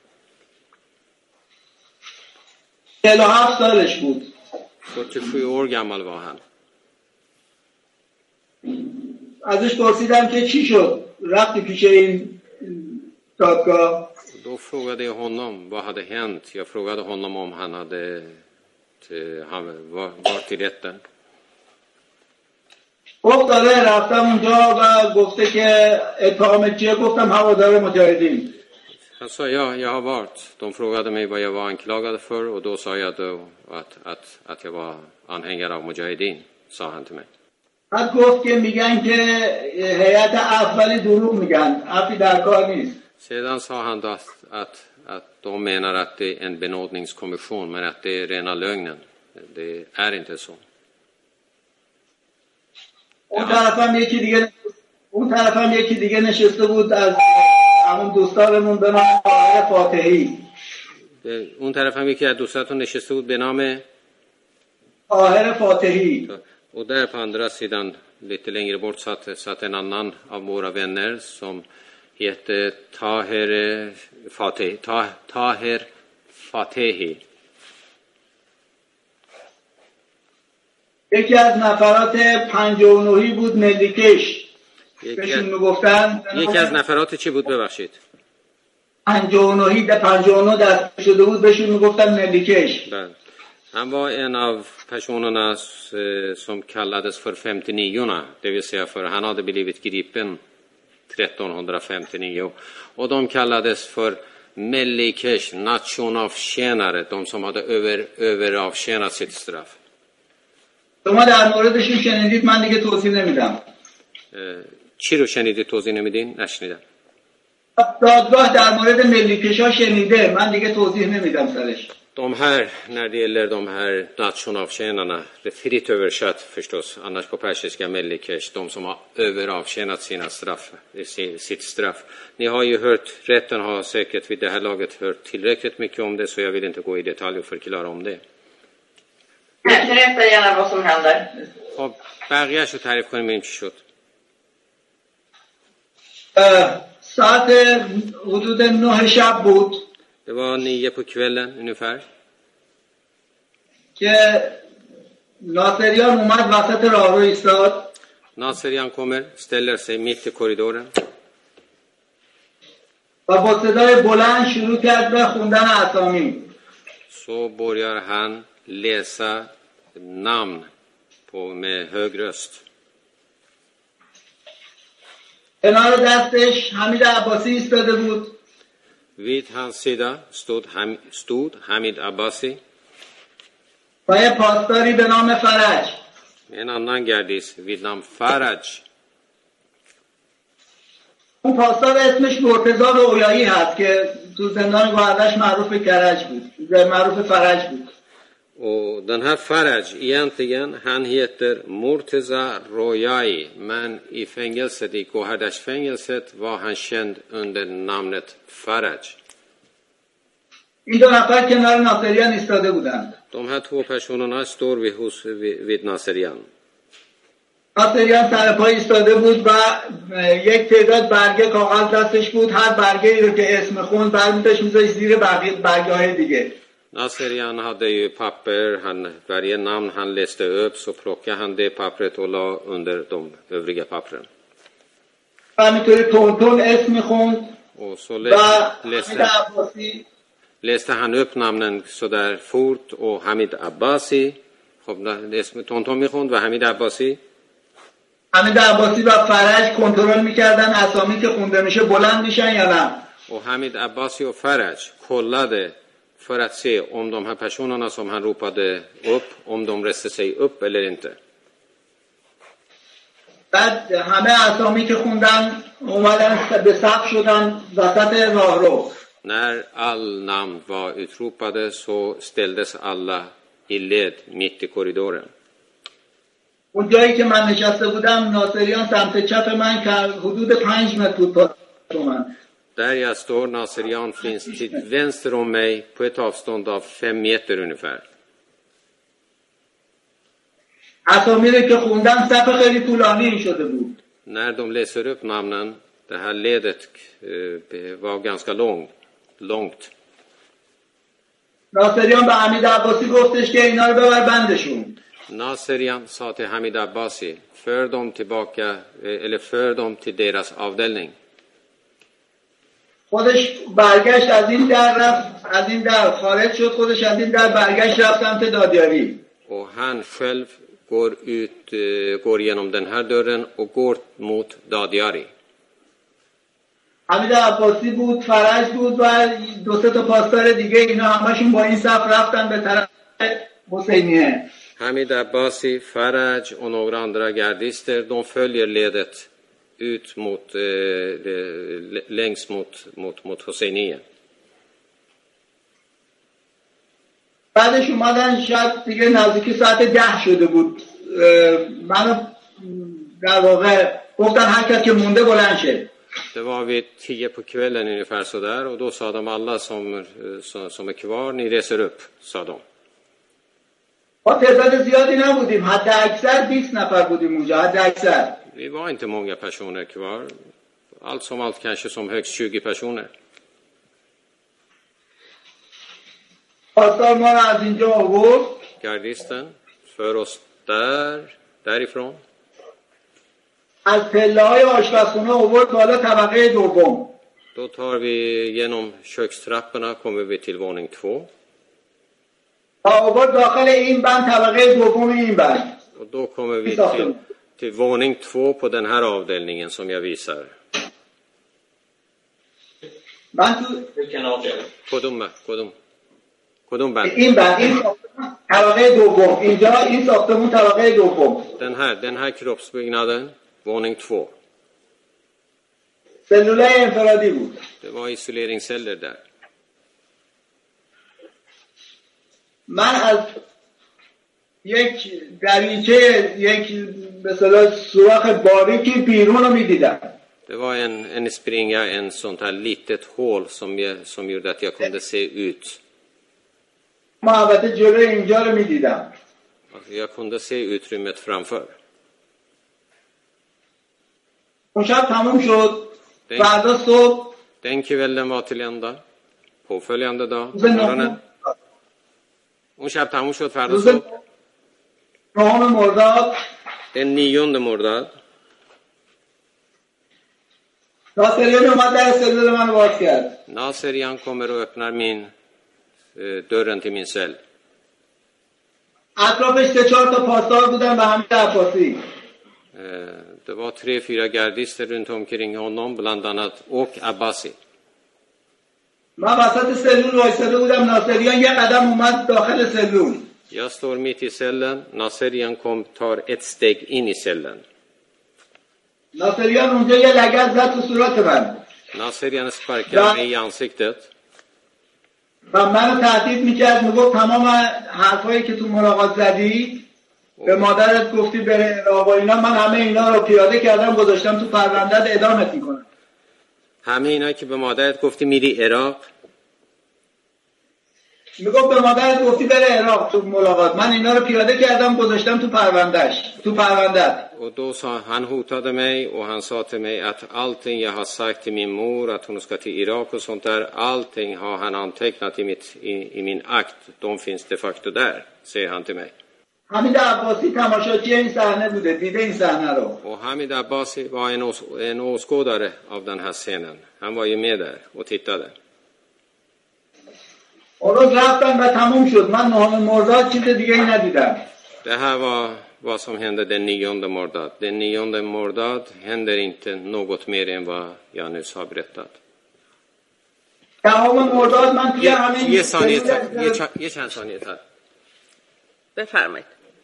47 سالش بود. 47 år gammal var han. ازش پرسیدم که چی شد؟ رفتی پیش این دادگاه؟ Då frågade jag honom vad hade hänt. Jag frågade honom om han var till rätten. گفت داره رفتم اونجا و گفته که اتهام چیه؟ گفتم هوادار مجاهدین. Han sa jag har varit. De frågade mig vad jag var anklagad för och då sa jag då att jag var anhängare av Mujahedin, sa han till mig. بعد گفت که میگن که هیئت اولی دروغ میگن، حرفی در کار نیست. Sedan sa han då att de menar att det är en benådningskommission men att det är rena lögnen. Det är inte så. اون طرفم یکی دیگه نشسته بود از همون دوستانمون به نام طاهر فاتحی. اون طرفم یکی از دوستاتون نشسته بود به نام طاهر فاتحی. Och där på andra sidan lite längre bort satt en annan av våra vänner som hette Taher Fatehi. یکی از نفرات 59 بود ملیکش. بهشون میگفتن یکی از نفرات چی بود ببخشید؟ 59 دست شده بود، بهشون میگفتن ملیکش. بله. Han var en av personerna som kallades för 59orna, det vill säga för han hade blivit gripen 1359 och de kallades för Melikesh, nationavtjänare, de som hade överavtjänat sitt straff. شما در موردشون شنیدید، من دیگه توضیح نمیدم. چی رو شنیدید توضیح نمیدین؟ نشنیدم. دادگاه در مورد ملیکشا شنیده، من دیگه توضیح نمیدم سرش. De här, när det gäller de här nationavtjänarna, det är fritt översatt förstås, annars på persiska Melikesh, de som har överavtjänat sitt straff. Ni har ju hört, rätten har säkert vid det här laget hört tillräckligt mycket om det, så jag vill inte gå i detalj och förklara om det. Berätta gärna vad som händer. خب بقیه‌شو تعریف کنیم ببینیم چی شد. ساعت حدود 9 شب بود. Det var 9 på kvällen ungefär. که ناصریان اومد وسط راهرو ایستاد. Naserian kommer, ställer sig mitt i korridoren. و با صدای بلند شروع کرد به خوندن اسامی. Så börjar han läsa namn med hög röst. کنار دستش حمید عباسی ایستاده بود. Vid hans sida stod Hamid Abbasi. و یه پاسداری به نام فرج. En annan gardist vid namn Faraj. اون پاسدار اسمش مرتضی رویایی هست که تو زندان گوهردشت معروف کرج بود، معروف فرج بود. Och den här Faraj, egentligen, han heter Murteza Royai, men i fängelset, i Gohardashfängelset, var han känd under namnet Faraj. این دو نفر کنار ناصریان ایستاده بودند. De här två personerna står vid Naserian. ناصریان سر پای ایستاده بود و یک تعداد برگه کاغذ دستش بود. هر برگه رو که اسم خوند برمی‌داشت می‌ذاشت زیر برگه‌های دیگه. Naserian hade ju papper, varje namn han läste upp så plockade han det pappret och la under de övriga pappren. همینطوری تون اسم می‌خوند Och så läste han upp namnen så där fort och Hamid Abbasi, خب اسم تون می‌خوند و حمید عباسی. حمید عباسی و فرج کنترل می‌کردن اسامی که خونده میشه بلند میشن یا نه. Och Hamid Abbasi och Faraj kollade för att se om de här personerna som han ropade upp, om de reste sig upp eller inte. بعد همه اسامی که خوندن اومدن به صف شدن وسط راهرو. När all namn var utropade så ställdes alla i led mitt i korridoren. اون جایی که من نشسته بودم ناصریان سمت چپ من که حدود 5 متر بود تا من. Där jag står, Naserian finns till vänster om mig på ett avstånd av 5 meter ungefär. اسامی رو که خوندن صف خیلی طولانی شده بود. När de läser upp namnen, det här ledet var ganska långt. ناصریان به حمید عباسی گفتش که اینا رو ببر بندشون. Naserian sa till Hamid Abbasi, för dem till deras avdelning. خودش برگشت از این در رفت، از این در خارج شد، خودش از این در برگشت رفت سمت دادیاری. Och han själv går genom den här dörren och går mot Dadiari. حمید عباسی بود، فرج بود و 2-3 تا پاسدار دیگه، اینا همشون با این صف رفتن به طرف حسینیه. Hamid Abbasi, Faraj och några andra gardister, de följer ledet ut längs mot Hosseiniye. بعدش اومدن شب دیگه نزدیکی ساعت 10 شده بود. منو در واقع گفتن هر کس که مونده بلند شه. Det var vid 10 på kvällen ungefär så där, och då sa de alla som är kvar, ni reser upp, sa de. ما تعداد زیادی نبودیم، حتی اکثر 20 نفر بودیم اونجا، حتی اکثر. Vi var inte många personer kvar. Allt som allt kanske som högst 20 personer. پاسدار ما رو از اینجا آورد. Gardisten för oss därifrån. از پله‌های آشپزخونه آورد بالا طبقه دوم. Då tar vi genom kökstrapporna, kommer vi till våning 2. آورد داخل این بند طبقه دوم این بند. Och då kommer vi till våning 2 på den här avdelningen som jag visar. Vilken avdelning? کدوم بند؟ این بند، این طبقه دوم. اینجا این ساختمون طبقه دوم. Den här kroppsbyggnaden, våning 2. سلولای انفرادی بود. Det var isoleringsceller där. من از یک دریچه، یک به اصطلاح سوراخ باریکی بیرون رو می‌دیدم. Det var en springa, en sånt här litet hål som gjorde att jag kunde se ut. ما البته جلوی اینجا رو می‌دیدم. Alltså jag kunde se utrymmet framför. اون شب تموم شد. فردا صبح Den kvällen var till ända. Påföljande dag, morgonen. اون شب تموم شد، فردا صبح. 9 مرداد. Den 9 mordad. ناصریان اومد در سلول من باز کرد. Naserian kommer och öppnar dörren till min cell. اطرافش 3-4 تا پاسدار بودن به حمید عباسی. Det var 3-4 gardister runt omkring honom, bland annat och Abbasi. من وسط سلول وایساده بودم. ناصریان یه قدم اومد داخل سلول. Jag står mitt i cellen. Naserian tar ett steg in i cellen. ناصریان اونجا یه لگد زد تو صورت من Naserian sparkade mig i ansiktet. و منو تهدید میکرد، میگفت تمام حرفایی که تو ملاقات زدی به مادرت گفتی بره عراق و اینا، من همه اینا رو پیاده کردم گذاشتم تو پرونده‌ات اعدامت میکنم. همه اینا که به مادرت گفتی میری عراق. میگفت به مادرت گفتی بره عراق تو ملاقات، من اینا رو پیاده کردم گذاشتم تو پرونده‌ات. Och då sa han hotade mig och han sa till mig att allting jag har sagt till min mor att hon ska till Irak och sånt där, allting har han antecknat i min akt. De finns de facto där, säger han till mig. حمید عباسی تماشاچی این صحنه بوده، دیده این صحنه رو. Och Hamid Abbasi var en åskådare av den här scenen. Han var ju med där och tittade. اون روز رفتن و تموم شد. من 9 مرداد چیز دیگه ای ندیدم. Det här var vad som hände den 9 mordad. Den 9 mordad händer inte något mer än vad jag nyss har berättat. 10 مرداد من توی همین یه چند ثانیه تا. بفرمایید.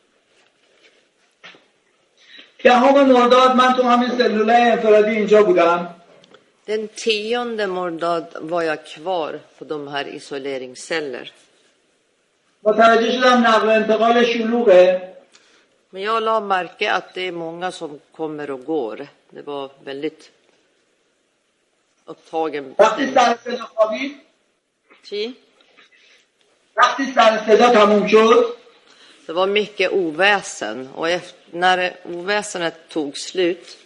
10 مرداد من تو همین سلوله انفرادی اینجا بودم. Den 10 mordad var jag kvar på de här isoleringsceller. متوجه شدم نقل و انتقال شلوغه. Men jag la märke att det är många som kommer och går. Det var väldigt upptagen. وقتی سر صدا خوابید، Chi? وقتی سر صدا تموم شد، Det var mycket oväsen och när oväsenet tog slut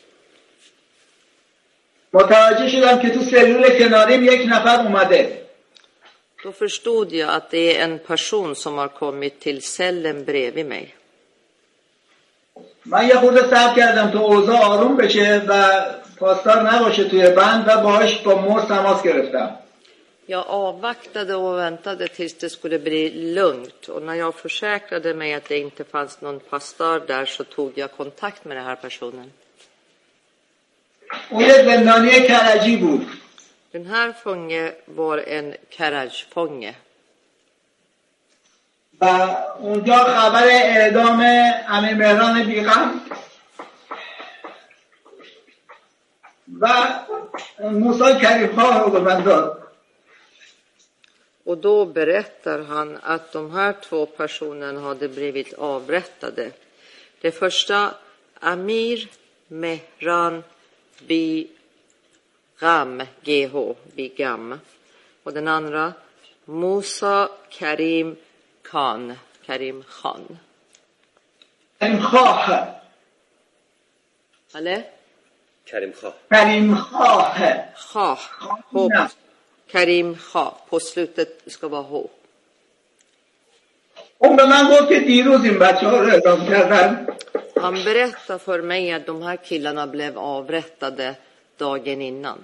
متوجه شدم که تو سلول کناریم یک نفر اومده. då förstod jag att det är en person som har kommit till cellen bredvid mig. من یه خورده صبر کردم تا اوضاع آروم بشه و پاسدار نباشه توی بند و باهاش با مور تماس گرفتم. Jag avvaktade och väntade tills det skulle bli lugnt, och när jag försäkrade mig att det inte fanns någon pastor där så tog jag kontakt med den här personen. اون یه زندانی کرجی بود. Den här fånge var en Karaj-fånge. و اونجا خبر اعدام امیر مهران بیغم و موسی کریم‌خان رو به من داد. Och då berättar han att de här 2 personerna hade blivit avrättade. Det första, Amir Mehran Bigham, GH, Bigham. Och den andra, Musa Karim Khan, Karim Khan. کریم خواه. Eller? کریم خواه. کریم خواه. Kha. H. Karim Kha. På slutet ska vara H. اون به من گفت که دیروز این بچه‌ها رو اعدام کردن. Han berättar för mig att de här killarna blev avrättade dagen innan.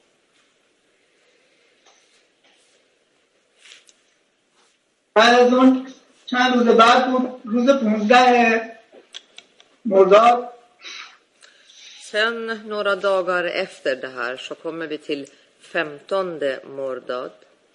بعد از اون چند روز بعد بود، روز 15 مرداد. Sen några dagar efter det här så kommer vi till 15 mordad.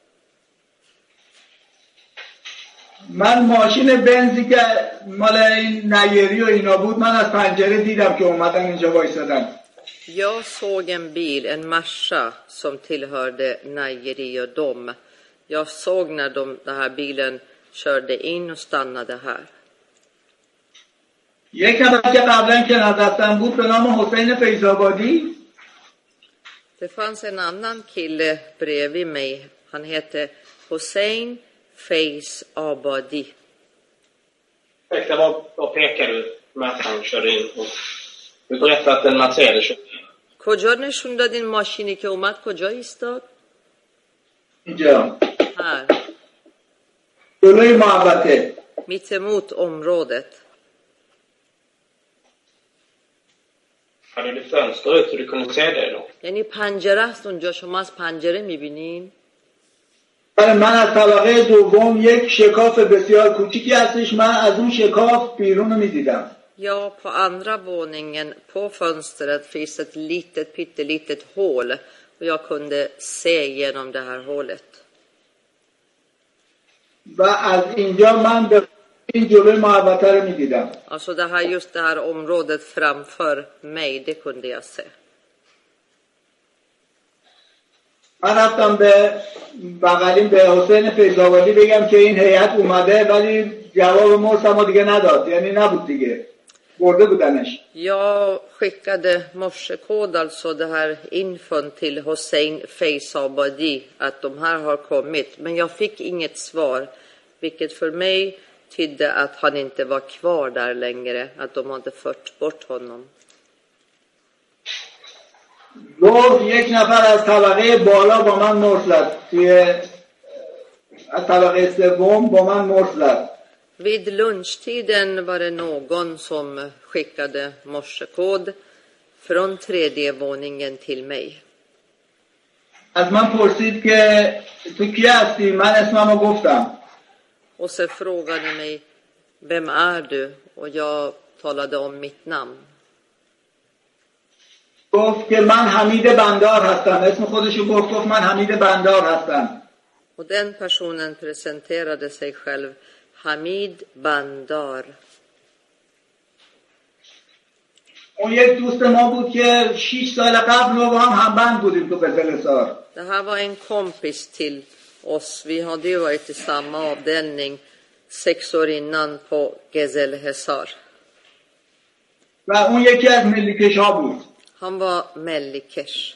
من ماشین بنزی که مال این نیری و اینا بود، من از پنجره دیدم که اومدن اینجا وایسادن. Jag såg en bil, en Merca som tillhörde Najeri och dem. Jag såg när den här bilen körde in och stannade här. یک نفر که قبلا که نزدن بود به نام حسین فیض‌آبادی. Det fanns en annan kille bredvid mig. Han hette Hussein Feiz Abadi. Vad pekar du med att han körde in? Du berättade att en Mercedes körde in. کجا نشون دادین ماشینی که اومد کجا ایستاد؟ اینجا. här. جلوی محبته. Mitt emot området. Hade du fönster ut så du kunde se det då? یعنی پنجره است اونجا، شما از پنجره میبینین؟ من از طبقه دوم یک شکاف بسیار کوچیکی هستش، من از اون شکاف بیرون رو میدیدم. Ja, på andra våningen på fönstret finns ett litet, pyttelitet hål. Och jag kunde se genom det här hålet. و از اینجا من به این جلوی محوطه رو میدیدم. Alltså just det här området framför mig, det kunde jag se. من رفتم به بغلیم به حسین فیض‌آبادی بگم که این هیئت اومده، ولی جواب مرسمو دیگه نداد، یعنی نبود دیگه، برده بودنش. Jag skickade morsekod, alltså det här infon till Hossein Feizabadi att de här har kommit, men jag fick inget svar, vilket för mig tydde att han inte var kvar där längre, att de hade fört bort honom. یک نفر از طبقه بالا با من مرد زد، از طبقه سوم با من مرد زد. Vid lunchtiden var det någon som skickade morsekod från 3:e våningen till mig. از من پرسید که تو کی هستی؟ من اسممو گفتم. Och så frågade mig, vem är du? Och jag talade om mitt namn. گفت که من حمید بندار هستم. اسم خودشو گفت من حمید بندار هستم. Och den personen presenterade sig själv, Hamid Bandar. اون یک دوست ما بود که 6 سال قبل ما با هم همبند بودیم تو قزل‌حصار. Det här var en kompis till oss. Vi hade ju varit i samma avdelning 6 år innan på Gezelhesar. و اون یکی از ملیکش‌ها بود. Han var Mellikesh.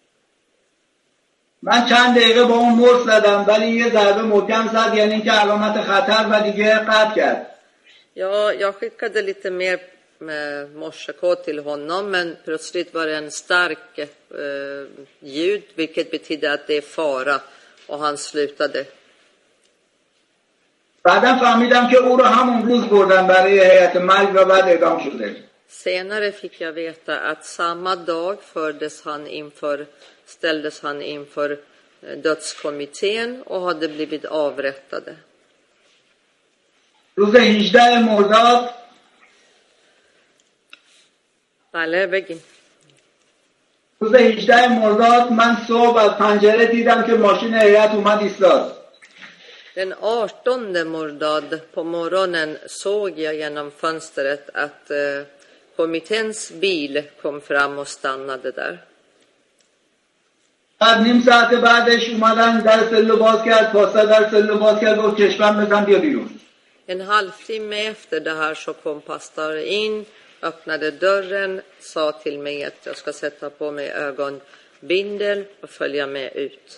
من چند دقیقه با اون مرس زدم، ولی یه ضربه محکم زد، یعنی که علامت خطر و دیگه قطع کرد. Ja, jag skickade lite mer med morsekod till honom, men plötsligt var det en stark ljud, vilket betyder att det är fara, och han slutade. بعدم فهمیدم که او رو همون روز بردن برای هیئت مرگ و بعد اعدام شده. Senare fick jag veta att samma dag ställdes han inför dödskommittén och hade blivit avrättade. روز 18 مرداد بله بگیم. روز 18 مرداد من صبح از پنجره دیدم که ماشین هیئت اومد ایستاد. Den 18 mordad på morgonen såg jag genom fönstret att kommitténs bil kom fram och stannade där. بعد نیم ساعت بعدش اومدن در سلو باز کرد، پاسا در سلو باز کرد و چشمم بزن بیا بیرون. En halvtimme efter det här så kom pastorn in, öppnade dörren, sa till mig att jag ska sätta på mig ögonbindel och följa med ut.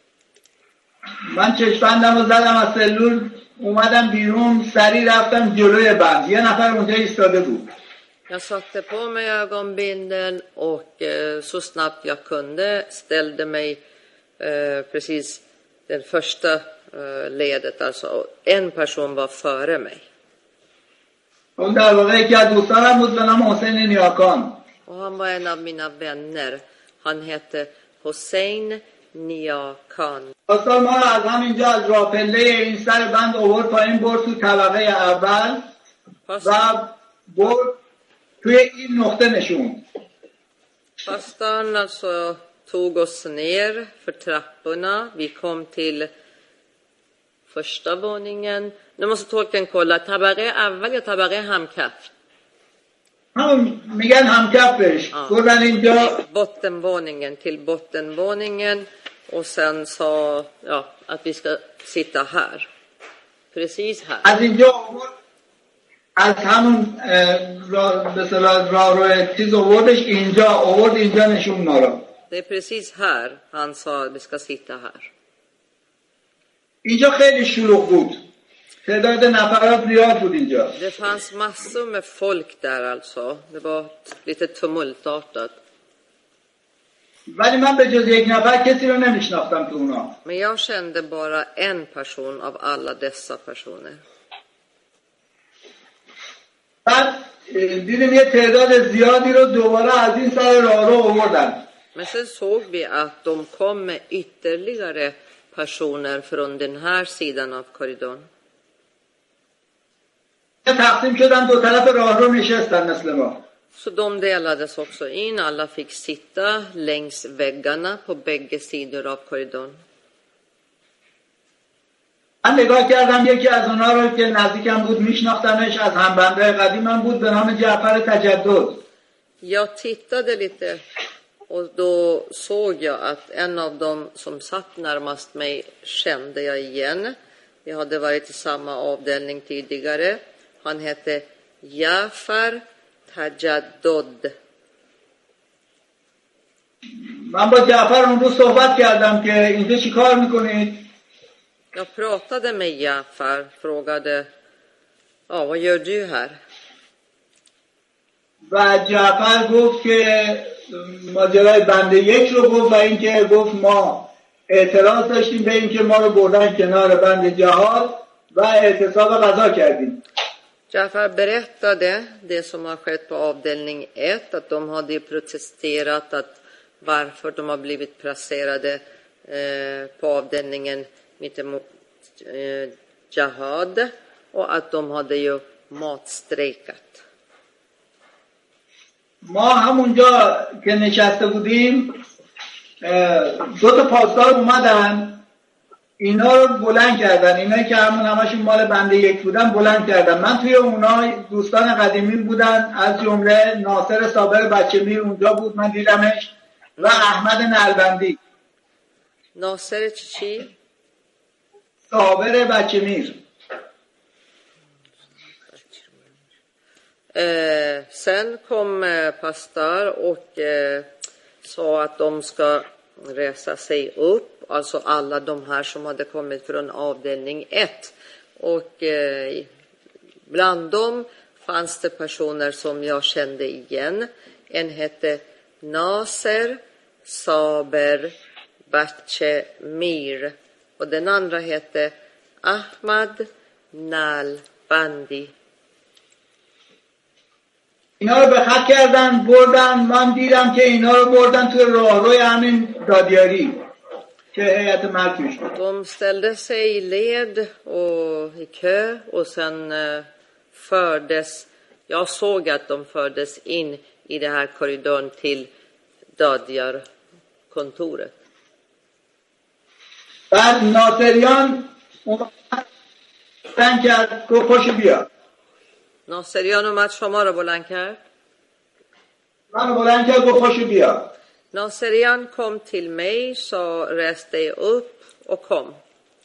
من چشمندم رو زدم از سلول، اومدم بیرون، سریع رفتم جلوی بند. یه نفر اونجا ایستاده بود. Jag satte på mig ögonbindeln och så snabbt jag kunde ställde mig precis den första ledet. Alltså en person var före mig. اون در واقع یکی از دوستانم بود به نام حسین نیاکان. Och han var en av mina vänner. Han hette Hossein Niakan. پاسا ما از همینجا از راه پله این سر بند آورد پایین، برد تو طبقه اول و برد توی این نقطه نشون. Pastorn alltså tog oss ner för trapporna. Vi kom till första våningen. Nu måste tolken kolla. Tabare اول یا طبقه همکف؟ هم میگن همکفش. بردن اینجا bottenvåningen till bottenvåningen och sen sa att vi ska sitta här. Precis här. از اینجا از همون به اصطلاح راه چیز آوردش اینجا، آورد اینجا نشون ما رو. Det är precis här han sa att vi ska sitta här. اینجا خیلی شلوغ بود. تعداد نفرات زیاد بود اینجا. Det fanns massor med folk där alltså. Det var lite tumultartat. ولی من به جز یک نفر کسی رو نمیشناختم تو اونا. Men jag kände bara en person av alla dessa personer. بعد دیدیم یه تعداد زیادی رو دوباره از این سر راه رو آوردن. Men sen såg vi att de kom med ytterligare personer från den här sidan av korridorn. تقسیم شدن دو طرف راه رو نشستن مثل ما. Så de delades också in. Alla fick sitta längs väggarna på bägge sidor av korridorn. من نگاه کردم یکی از اونا رو که نزدیکم بود میشناختمش از همبنده قدیمم بود به نام جعفر تجدد. Jag tittade lite och då såg jag att en av dem som satt närmast mig kände jag igen. Vi hade varit i samma avdelning tidigare. Han hette Jafar Tajaddod. من با جعفر اون روز صحبت کردم که اینجا چی کار میکنید؟ Jag pratade med Jafar, frågade, ja, vad gör du här? و جعفر گفت که ماجرای بنده یک رو گفت و اینکه گفت ما اعتراض داشتیم به اینکه ما رو بردن کنار بند جهاد و اعتصاب غذا کردیم. Jafar berättade det som har skett på avdelning 1, att de hade protesterat att varför de har blivit placerade på avdelningen mittemot jihad och att de hade ju matstrejkat. ما همونجا که نشسته بودیم دو تا پاسدار اومدن اینا رو بلند کردن، اینایی که همشون مال بنده یک بودن بلند کردن. من توی اونا دوستان قدیمی بودن از جمله ناصر صابر بچه میر اونجا بود، من دیدمش، و احمد نلبندی. ناصر چی؟ صابر بچه میر. Sen kom pastor och sa att de ska resa sig upp, alltså alla de här som hade kommit från avdelning 1. Och bland dem fanns det personer som jag kände igen. En hette Nasser Saber Bache Mir och den andra hette Ahmad Nalbandi. اینا رو به خط کردن بردن. من دیدم که اینا رو بردن توی راهروی همین دادیاری که هیئت مرکز بود. De ställde sig i led och i kö och sen fördes, jag såg att de fördes in i det här korridoren till Dadjar-kontoret. بعد ناصریان اومدن کرد گفت پاشو بیا. ناصریان اومد شما رو بلند کرد؟ من بلند کرد گفت پاشو بیا. ناصریان kom till mig, sa res dig upp och kom.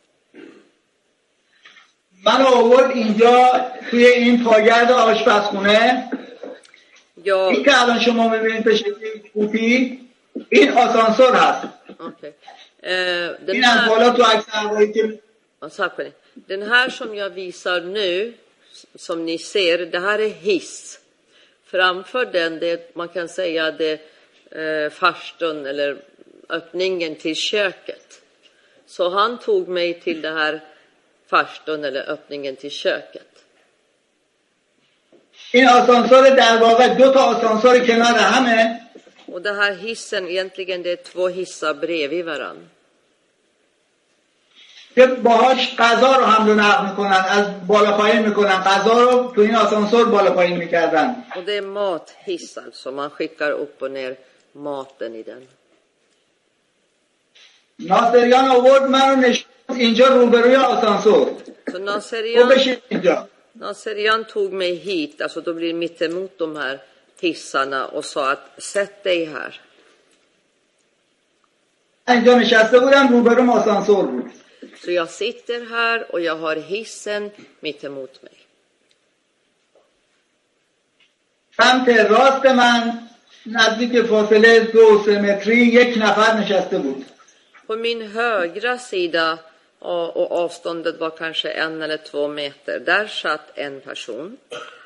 من آورد اینجا توی این پاگرد آشپزخونه. این که الان شما میبینید به شکل کوپی، این آسانسور هست. این از بالا تو عکس هوایی که Den här som jag visar nu, som ni ser, det här är hiss. Framför den, det, man kan säga det farstun eller öppningen till köket. Så han tog mig till det här farstun eller öppningen till köket. این آسانسور در واقع دو تا آسانسور کنار همه. Och det här hissen, egentligen det är två hissar bredvid varann. که باهاش غذا رو حمل و نقل میکنن، از بالا پایین میکنن، غذا رو تو این آسانسور بالا پایین میکردن. Och det är mathiss alltså, man skickar upp och ner maten i den. ناصریان آورد من رو نشوند اینجا روبروی آسانسور. Så Naserian tog mig hit, alltså då blir mitt emot de här hissarna och sa att sätt dig här. اینجا نشسته بودم روبروم آسانسور بود. Så jag sitter här och jag har hissen mitt emot mig. سمت راست من نزدیک فاصله 2-3 متری یک نفر نشسته بود. På min högra sida och avståndet var kanske 1 eller 2 meter. Där satt en person.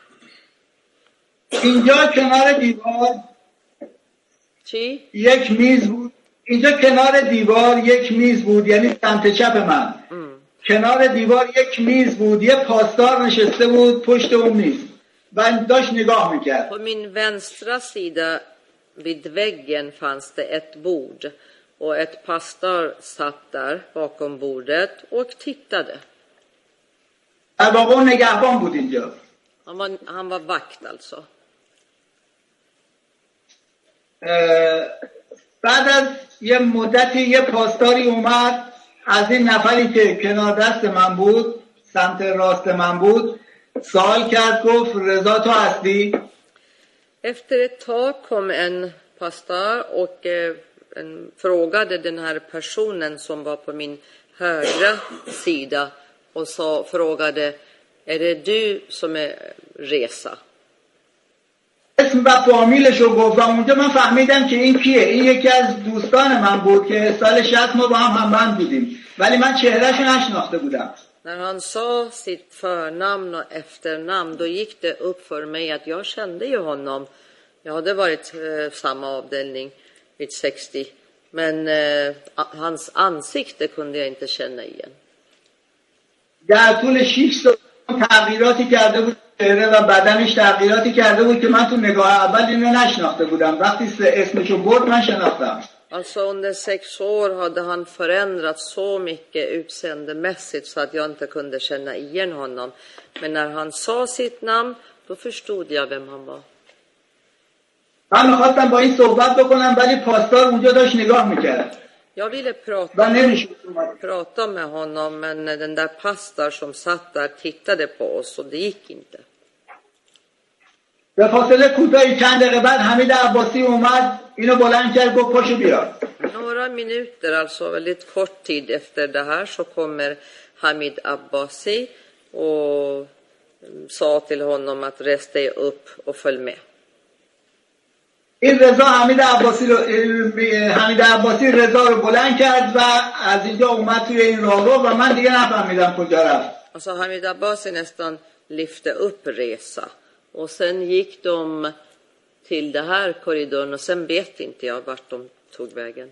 اینجا کنار دیوار یک میز بود. اینجا کنار دیوار یک میز بود، یعنی سمت چپ من. کنار دیوار یک میز بود، یه پاسدار نشسته بود پشت اون میز و داشت نگاه میکرد. På min vänstra sida vid väggen fanns det ett bord och ett pastor satt där bakom bordet och tittade. واقعا نگهبان بود اینجا. Han var vakt alltså. بعد از یه مدتی یه پاسداری اومد از این نفری که کنار دست من بود، سمت راست من بود، سوال کرد، گفت رضا تو هستی؟ Efter ett tag kom en pastor och frågade den här personen som var på min högra sida och frågade, är det du som är Reza? اسم و فامیلش رو گفت و اونجا من فهمیدم که این کیه. این یکی از دوستان من بود که سال 60 ما با هم همبند بودیم، ولی من چهرهش رو نشناخته بودم. När han sa sitt förnamn och efternamn, då gick det upp för mig att jag kände ju honom. Jag hade varit samma avdelning vid 60, men hans ansikte kunde jag inte känna igen. در طول 6 سال تغییراتی کرده بود چهره و بدنش، تغییراتی کرده بود که من تو نگاه اول اینو نشناخته بودم. وقتی اسمشو برد من شناختم. Alltså under 6 år hade han förändrats så mycket utseendemässigt så att jag inte kunde känna igen honom. Men när han sa sitt namn, då förstod jag vem han var. من می‌خواستم با این صحبت بکنم ولی پاسدار اونجا داشت نگاه می‌کرد. Jag ville prata med honom, men den där pastor som satt där tittade på oss och det gick inte. به فاصله کوتاهی چند دقیقه بعد حمید عباسی اومد، اینو بلند کرد، گفت پاشو بیا. Några minuter, alltså väldigt kort tid efter det här, så kommer Hamid Abbasi och sa till honom att res dig upp och följ med. این رضا حمید عباسی رضا رو بلند کرد و از اینجا اومد توی این راهرو و من دیگه نفهمیدم کجا رفت. Alltså Hamid Abbasi nästan lyfte upp Reza och sen gick de till det här korridoren och sen vet inte jag vart de tog vägen.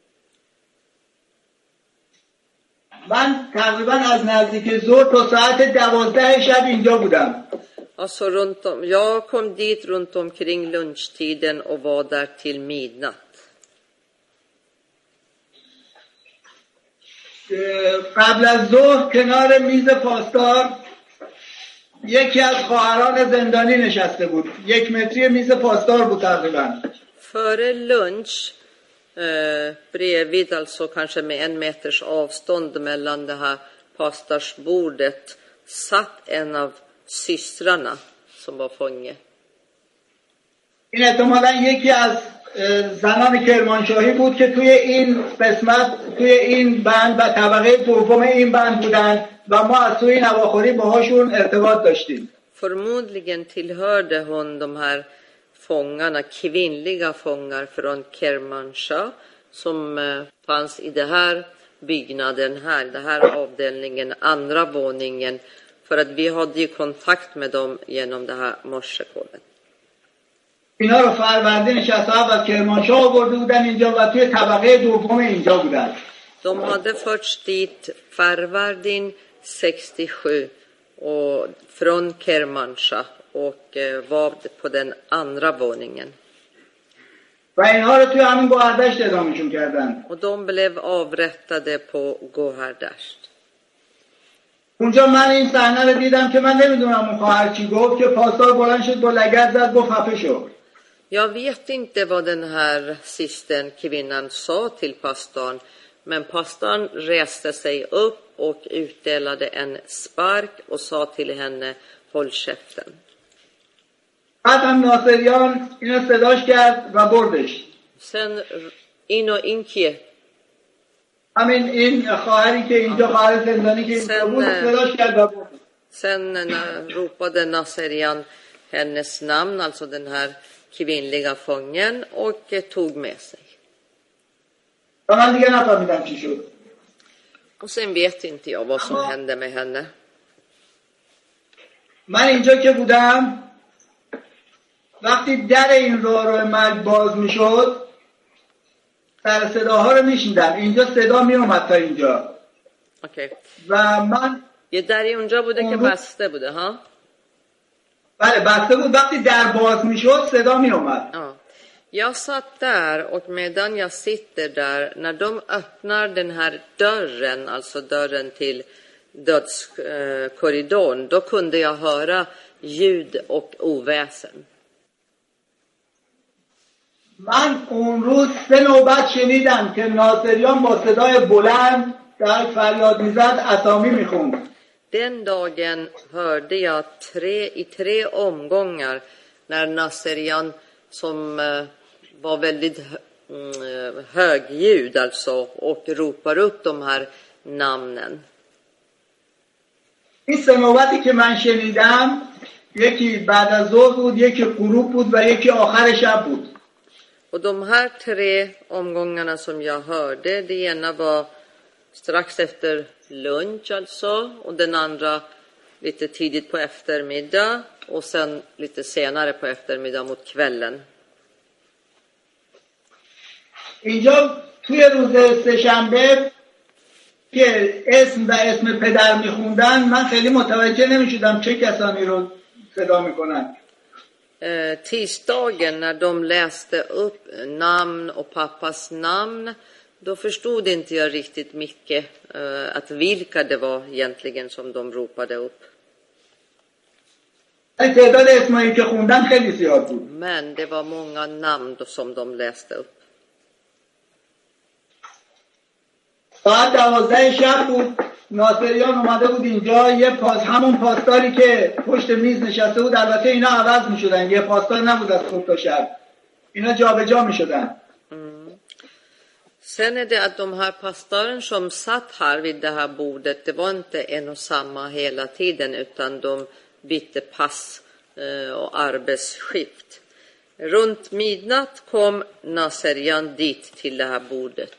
من تقریبا از نزدیک ظهر تا ساعت 12 شب اینجا بودم. Alltså jag kom dit runt omkring lunchtiden och var där till midnatt. قبل از ظهر کنار میز پاسدار یکی از خواهران زندانی نشسته بود. 1 متری میز پاسدار بود تقریبا. Före lunch bredvid, alltså kanske med 1 meters avstånd mellan det här pastorsbordet, satt en av systrarna som var fånge. این احتمالاً یکی از زنان کرمانشاهی بود که توی این قسمت، توی این بند و طبقه دوم این بند بودن و ما از توی نواخوری باهاشون ارتباط داشتیم. Förmodligen tillhörde hon de här fångarna, kvinnliga fångar från Kermanshah som fanns i det här byggnaden här, den här avdelningen, andra våningen, för att vi hade ju kontakt med dem genom det här morsekoden. اینا رو فروردین 67 از کرمانشاه آورده بودن اینجا و توی طبقه دوم اینجا بودن. De hade förts dit Farvardin 67 och från Kermanshah och var på den andra våningen. و اینها رو توی همین گوهردشت اعدامشون کردن. Och de blev avrättade på Gohardasht. اونجا من این صحنه رو دیدم که من نمیدونم اون خواهر چی گفت که پاسدار بلند شد با لگد زد گفت خفه شو. Jag vet inte vad den här systern, kvinnan, sa till pastorn, men pastorn reste sig upp och utdelade en spark och sa till henne, håll käften. بعد هم ناصریان اینو صداش کرد و بردش. Sen in och inkie. همین این خواهری که اینجا خواهر زندانی که اینجا بود صداش کرد و بردش. Sen ropade Naserian hennes namn, alltså den här kvinnliga fången, och tog med sig. و من دیگه نفهمیدم چی شد. Och sen vet inte jag vad som hände med henne. من اینجا که بودم وقتی در این راهرو مرگ باز میشد سر صداها رو میشیدم. اینجا صدا میومد تا اینجا. Okej. و من یه دری اونجا بوده که بسته بوده ها؟ بله بسته بود. وقتی در باز میشد صدا میومد. Ja. Jag satt där och medan jag sitter där, när de öppnar den här dörren, alltså dörren till dödskorridorn, då kunde jag höra ljud och oväsen. من اون روز 3 نوبت شنیدم که ناصریان با صدای بلند در فریاد میزد اسامی میخوند. Den dagen hörde jag i 3 omgångar när Nasserian som var väldigt högljudd alltså och ropar upp de här namnen. این 3 نوبتی که من شنیدم یکی بعد از ظهر بود، یکی غروب بود و یکی آخر شب بود. Och de här 3 omgångarna som jag hörde, det ena var strax efter lunch alltså, och den andra lite tidigt på eftermiddag och sen lite senare på eftermiddag mot kvällen. اینجا توی روز سه‌شنبه که اسم و اسم پدر میخوندن من خیلی متوجه نمیشدم چه کسانی رو صدا میکنن. Tisdagen när de läste upp namn och pappas namn, då förstod inte jag riktigt mycket att vilka det var egentligen som de ropade upp. تعداد اسمایی که خوندن خیلی زیاد بود. Men det var många namn då som de läste upp. ساعت 12 شب بود. ناصریان اومده بود اینجا، همون پاسداری که پشت میز نشسته بود، البته اینا عوض میشدن، یه پاسدار نبود از صبح تا شب، اینا جابجا میشدن. Sen är det att de här pastoren som satt här vid det här bordet, det var inte en och samma hela tiden utan de bytte pass och arbetsskift. Runt midnatt kom Nasserian dit till det här bordet.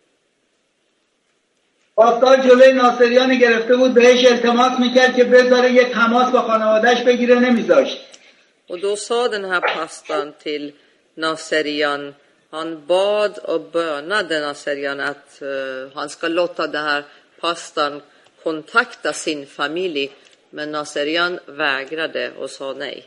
پاسدار جلوی ناصریان گرفته بود، بهش التماس میکرد که بذاره یه تماس با خانوادهش بگیره، نمیذاشت. Och då sa den här pastorn till Nasserian, han bad och bönade Nasserian att han ska låta den här pastorn kontakta sin familj, men Nasserian vägrade och sa nej.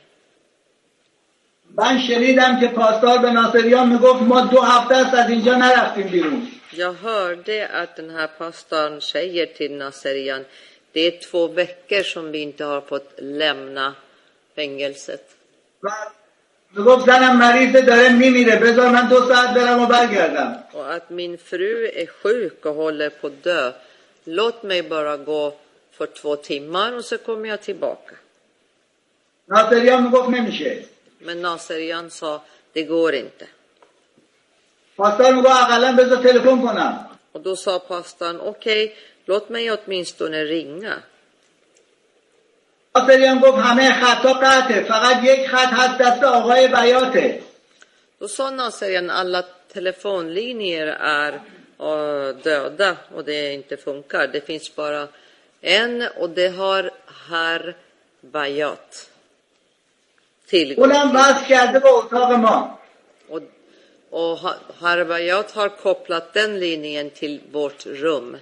من شنیدم که پاسدار به ناصریان میگفت ما 2 هفته است از اینجا نرفتیم بیرون. Jag hörde att den här pastorn säger till Nasserian, det är 2 veckor som vi inte har fått lämna fängelset. میگفت زنم مریضه داره میمیره، بذار من 2 ساعت برم و برگردم. Och att min fru är sjuk och håller på att dö. Låt mig bara gå för 2 timmar och så kommer jag tillbaka. ناصریان میگفت نمیشه. Men Nasserian sa, det går inte. پاسدار میگفت اقلا بذار تلفن کنم. Och då sa pastorn, okej, låt mig åtminstone ringa. ناصریان گفت همه خطا قطعه، فقط یک خط هست دست آقای بیاته. Då sa Nasserian, alla telefonlinjer är döda och det inte funkar. Det finns bara en och det har herr Bayat tillgång اونم وصل کرده به اتاق ما. och herr Bayat har kopplat den linjen till vårt rum.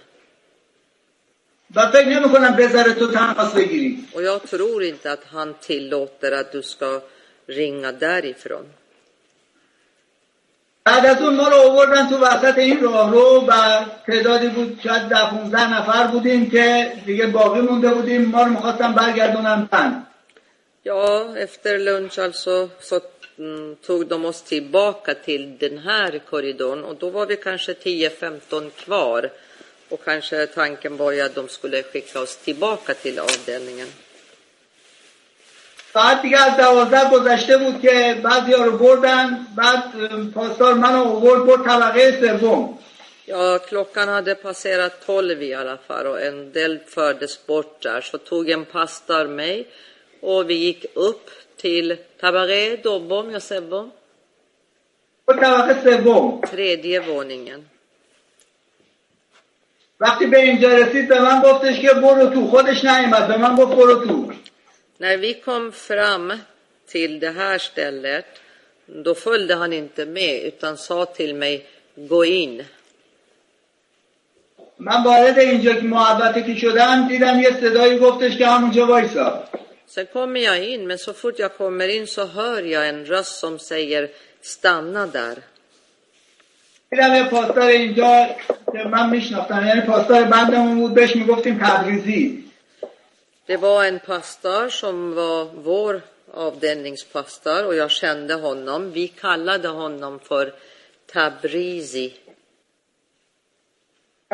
و فکر نمی کنم بذاره تو تماس بگیری. Och jag tror inte att han tillåter att du ska ringa därifrån. بعد از اون ما رو آوردن تو وسط این راهرو و تعدادی بود، شاید 10-15 نفر بودیم که دیگه باقی مونده بودیم، ما رو می‌خواستن برگردونن پن. Ja, efter lunch alltså så tog de oss tillbaka till den här korridoren och då var vi kanske 10-15 kvar och kanske tanken var ju att de skulle skicka oss tillbaka till avdelningen. ساعت دیگه از 12 گذشته بود که بعضی‌ها رو بردن، بعد پاسدار منو آورد برد طبقه سوم. Ja, klockan hade passerat 12 i alla fall och en del fördes bort där. Så tog en pastor mig och vi gick upp till Tabare Dobom, jag säger طبقه سوم. 3:e våningen. وقتی به اینجا رسید به من گفتش که برو تو، خودش نیامد به من گفت برو تو. När vi kom fram till det här stället, då följde han inte med utan sa till mig, gå in. من وارد اینجا که محبته که شدم دیدم یه صدایی گفتش که همونجا وایسا. Sen kommer jag in, men så fort jag kommer in så hör jag en röst som säger, stanna där. دیدم یه پاسدار اینجا که من میشناختم، یعنی پاسدار بندمون بود، بهش میگفتیم تبریزی. Det var en pastor som var vår avdelningspastor och jag kände honom. Vi kallade honom för Tabrizi.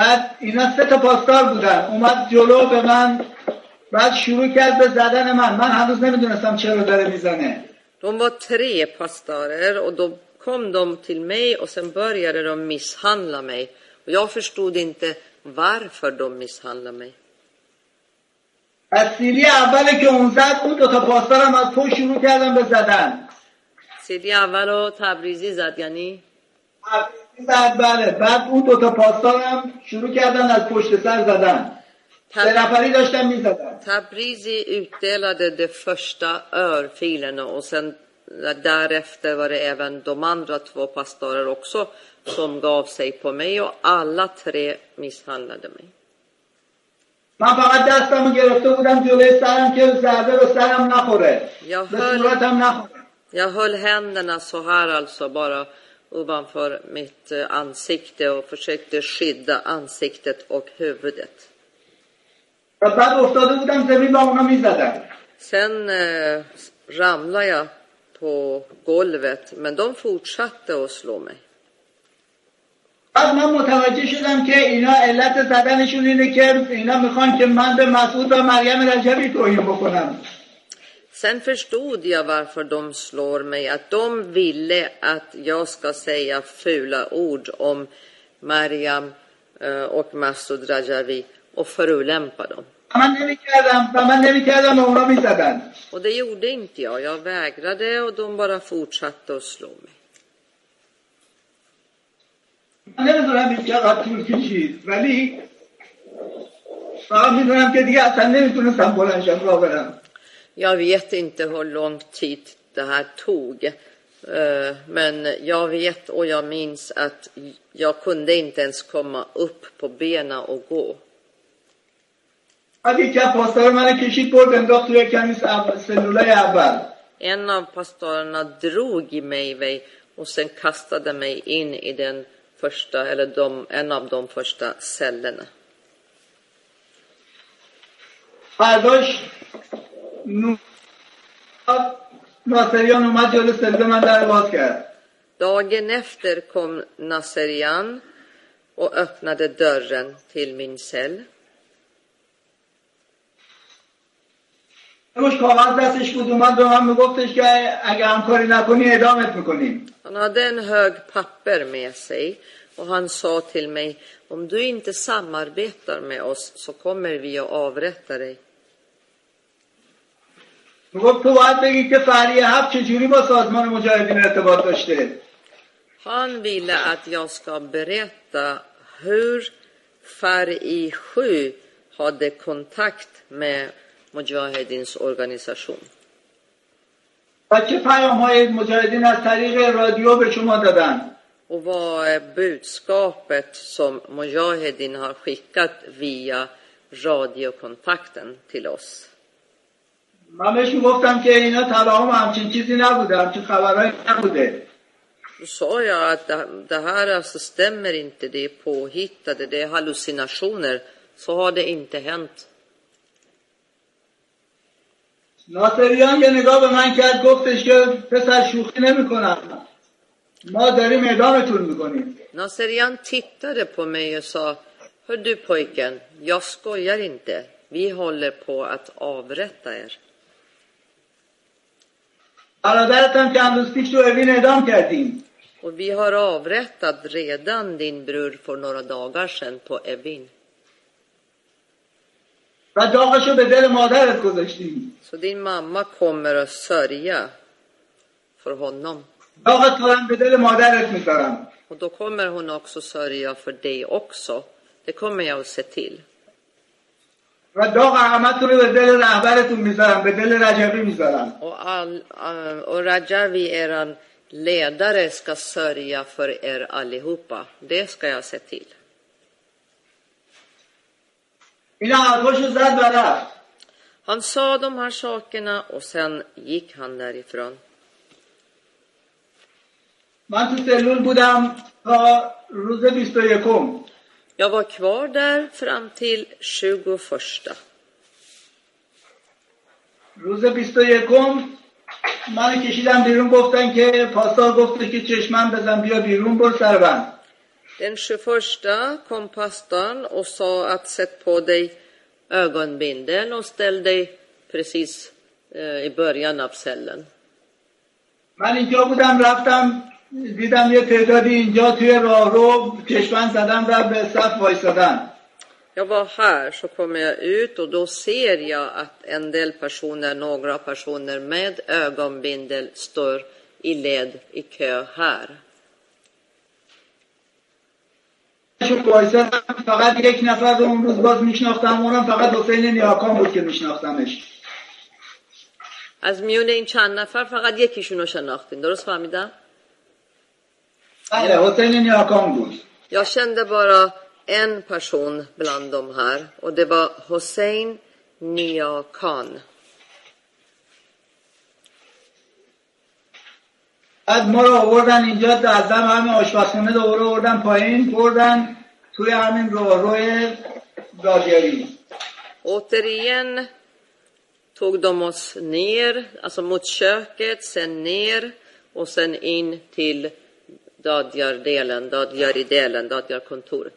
بعد اینا 3 پاسدار بودن، اومد جلو به من، بعد شروع کرد به زدن من هنوز نمیدونستم چرا داره میزنه. De var 3 pastorer och då kom de till mig och sen började de misshandla mig. Och jag förstod inte varför de misshandlade mig. از سیلی اولی که اون زد، اون 2 تا پاسدارم از پشت شروع کردن به زدن. سیلی اول رو تبریزی زد یعنی؟ تبریزی زد، بله. بعد اون 2 تا پاسدارم شروع کردن از پشت سر زدن. 3 نفری داشتن میزدن. Tabrizi utdelade de första örfilerna och sen därefter var det även de andra 2 pastorer också som gav sig på mig och alla 3 misshandlade mig. من فقط دستمو گرفته بودم جلوی سرم که ضربه به سرم نخوره، به صورتم نخوره. Jag höll händerna så här alltså bara ovanför mitt ansikte och försökte skydda ansiktet och huvudet. بعد افتاده بودم زمین و اونا میزدن. Sen ramlade jag på golvet men de fortsatte att slå mig. بعد من متوجه شدم که اینا علت زدنشون اینه که اینا میخوان که من به مسعود و مریم رجبی توهین بکنم. Sen förstod jag varför de slår mig. Att de ville att jag ska säga fula ord om Mariam och Masoud Rajavi och förolämpa dem. من نمیکردم و اونا میزدن. Och det gjorde inte jag. Jag vägrade och de bara fortsatte att slå mig. من نمیدونم این چقدر طول کشید، ولی فقط میدونم که دیگه اصلا نمیتونستم بلنشم راه برم. Jag vet inte hur lång tid det här tog. Men jag vet och jag minns att jag kunde inte ens komma upp på benen och gå. En av pastorerna drog i mig och sen kastade mig in i den första eller en av de första cellerna. Dagen efter kom Naserian och öppnade dörren till min cell. روش کاغذ دستش بود، اومد به من میگفتش که اگه همکاری نکنی اعدامت میکنیم. Han hade en hög papper med sig och han sa till mig, om du inte samarbetar med oss så kommer vi att avrätta dig. میگفت تو باید بگی که فریه هفت چجوری با سازمان مجاهدین ارتباط داشته. Han ville att jag ska berätta hur Fari 7 hade kontakt med Mujahedins organisation. چه پیام‌های مجاهدین از طریق رادیو به شما دادن؟ Och vad är budskapet som Mujahedin har skickat via radiokontakten till oss? من بهش گفتم که اینا تلاهم همچین چیزی نبوده، همچین خبرایی نبوده. Då sa jag att det här alltså stämmer inte, det är påhittade, det är hallucinationer. Så har det inte hänt. ناصریان یه نگاه به من کرد، گفتش که پسر شوخی نمی کنم، ما داریم اعدامتون میکنیم. Naserian tittade på mig och sa, hör du pojken, jag skojar inte, vi håller på att avrätta er. برادرتم چند روز پیش تو اوین اعدام کردیم. Och vi har avrättat redan din bror för några dagar sedan på Evin. و داغشو به دل مادرت گذاشتیم. Så din mamma kommer att sörja för honom. داغت هم به دل مادرت میذارم. Och då kommer hon också sörja för dig också. Det kommer jag att se till. و داغ احمدتون رو به دل رهبرتون میذارم، به دل رجبی میذارم. Och Rajavi, eran ledare, ska sörja för er allihopa. Det ska jag se till. اینا حرفاشو زد و رفت. Han sa de här sakerna och sen gick han därifrån. من تو سلول بودم تا روز 21. Jag var kvar där fram till 21. روز 21 من کشیدم بیرون، گفتن که پاسدار گفته که چشمم بزن بیا بیرون، برو سربند. Den 21 kom pastorn och sa att sätt på dig ögonbindeln och ställ dig precis i början av cellen. من اینجا بودم رفتم دیدم یه تعدادی اینجا توی راهرو کشمن زدن و به صف وایسادن. Jag var här, så kommer jag ut och då ser jag att en del personer, några personer med ögonbindel står i led i kö här. فقط یک نفر رو اون روز باز میشناختم، اونم فقط حسین نیاکان بود که میشناختمش. از میون این چند نفر فقط یکیشون رو شناختین، درست فهمیدم؟ بله، حسین نیاکان بود. Jag kände bara en person bland de här och det var Hossein Nia Khan. بعد ما رو آوردن اینجا، دردم همین آشپزخونه دوباره آوردن پایین، بردن توی همین راهروی دادیاری. Återigen tog de oss ner, alltså mot köket, sen ner och sen in till Dadjaridelen, Dadjarkontoret.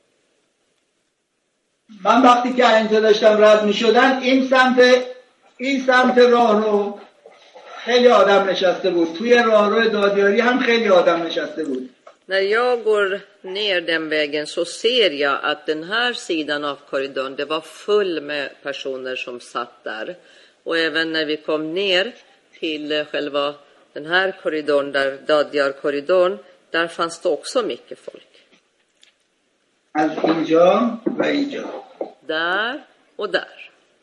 من وقتی که اینجا داشتم رد می شدن این سمت راهرو خیلی آدم نشسته بود، توی راهرو دادیاری هم خیلی آدم نشسته بود. När jag går ner den vägen så ser jag att den här sidan av korridorn, det var full med personer som satt där. Och även när vi kom ner till själva den här korridorn, där Dadjar-korridorn, där fanns det också mycket folk. از اینجا و اینجا. Där och där.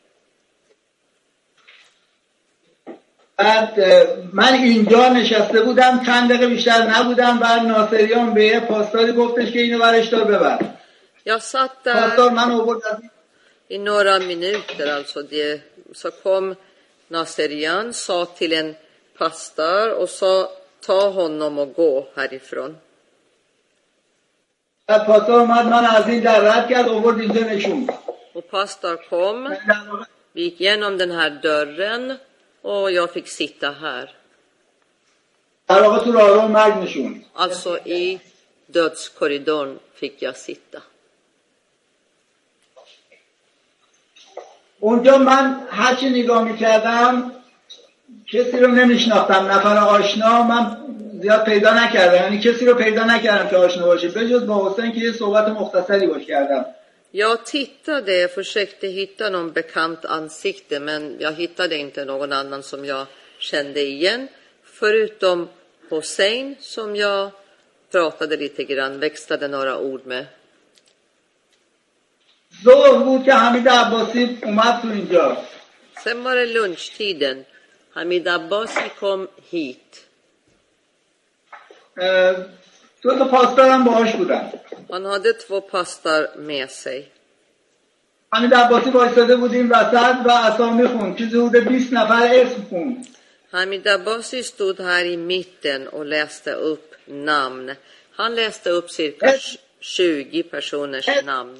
بعد من اینجا نشسته بودم، چند دقیقه بیشتر نبودم، بعد ناصریان به یه پاسداری گفتش که اینو برش دار ببر. Jag satt پاسدار där من آورد i några minuter, alltså så kom Naserian, sa till en pastor och sa ta honom och gå härifrån. بعد پاسدار من از این در رد کرد، آورد اینجا نشون. Och pastor kom, vi gick igenom den här dörren och jag fick sitta här. در واقع تو راهرو مرگ نشون. Alltså i dödskorridorn fick jag sitta. اونجا من هرچی نگاه میکردم کسی رو نمیشناختم، نفر آشنا من زیاد پیدا نکردم، یعنی کسی رو پیدا نکردم که آشنا باشه بجز با حسین که یه صحبت مختصری باش کردم. Jag tittade, försökte hitta någon bekant ansikte, men jag hittade inte någon annan som jag kände igen, förutom Hossein som jag pratade lite grann, växlade några ord med. ظهر بود که حمید عباسی اومد تو اینجا. Sen var det lunchtiden. Hamid Abbasi kom hit. دو تا پاسدار هم باهاش بودن. Han hade 2 pastor med sig. حمید عباسی وایساده بود این وسط و اسامی خوند، چیزی حدود 20 نفر اسم خوند. Hamid Abbasi stod här i mitten och läste upp namn. Han läste upp cirka 20 personers namn.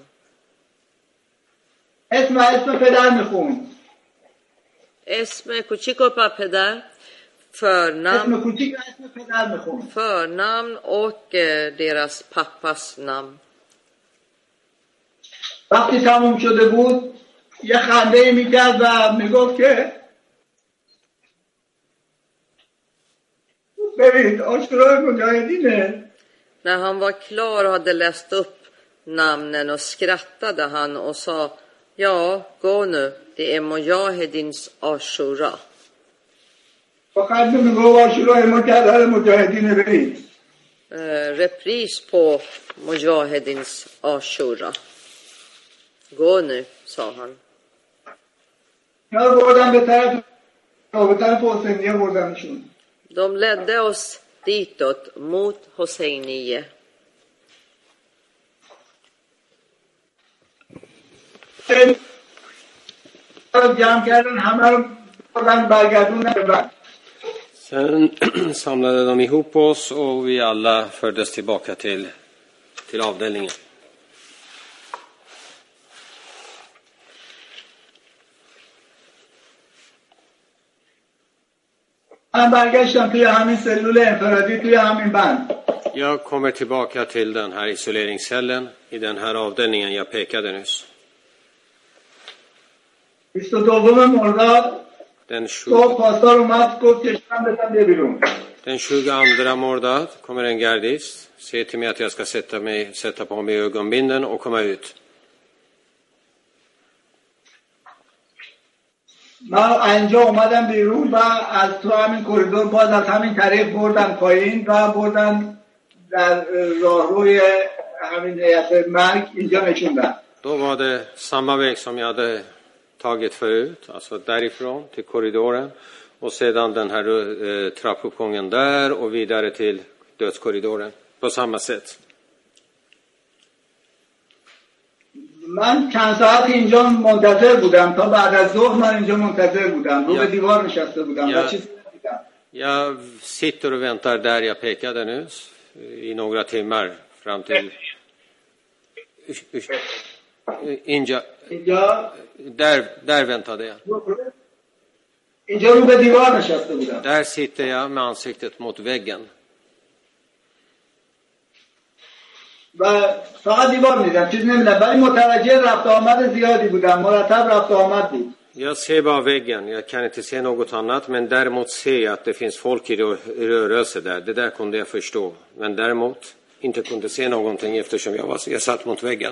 اسم پدر میخوند. اسم کوچیک و پدر، اسم کوچیک و اسم پدر میخوند. förnamn och deras pappas namn. وقتی تموم شده بود یه خنده میکرد و میگفت که ببینید آشورای مجاهدینه. När han var klar och hade läst upp namnen och skrattade han och sa ja, gå nu, det är Mujahedins Ashura. Repris på Mujahedins Ashura. Gå nu, sa han. De ledde oss ditåt mot Hosseiniye. Sen samlade de ihop oss och vi alla fördes tillbaka till avdelningen. Jag kommer tillbaka till den här isoleringscellen i den här avdelningen jag pekade nyss. 22 مرداد Den صبح پاسدار اومد گفت چشمم بزن بیا بیرون. Den 22 mordad kommer en gardist, säger till mig att jag ska sätta på mig ögonbinden och komma ut. من اینجا اومدم بیرون و از تو همین کریدور باز از همین طریق بردن پایین و بردن در راهروی همین هیئت مرگ اینجا نشوندن. Då var det samma väg som jag hade tagit förut, alltså därifrån till korridoren och sedan den här trappuppgången där och vidare till dödskorridoren på samma sätt. من چند ساعت اینجا منتظر بودم تا بعد از ظهر من اینجا منتظر بودم رو به دیوار نشسته بودم و چیزی ندیدم. Jag sitter och väntar där jag pekade nu i några timmar fram till اینجا där väntade jag. اینجا رو به دیوار نشسته بودم. Där sitter jag med ansiktet mot väggen. و فقط دیوار میدم چیز نمیدم ولی متوجه رفت آمد زیادی بودم مرتب رفت آمد بود. Jag ser bara väggen, jag kan inte se något annat, men däremot ser jag att det finns folk i rörelse där. Det där kunde jag förstå, men däremot inte kunde se någonting eftersom jag satt mot väggen.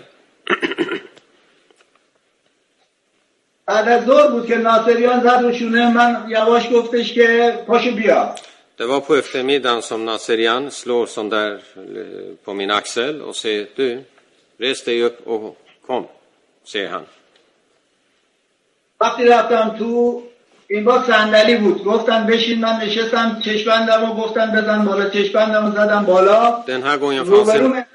بعد از ظهر بود که ناصریان زد رو شونه من یواش گفتش که پاشو بیا. Det var på eftermiddagen som Naserian slår sån där på min axel och säger du, res dig upp och kom, säger han. وقتی رفتم تو این با صندلی بود گفتن بشین من نشستم چشمندمو گفتن بزن بالا چشمندمو زدم بالا. Den här gången fanns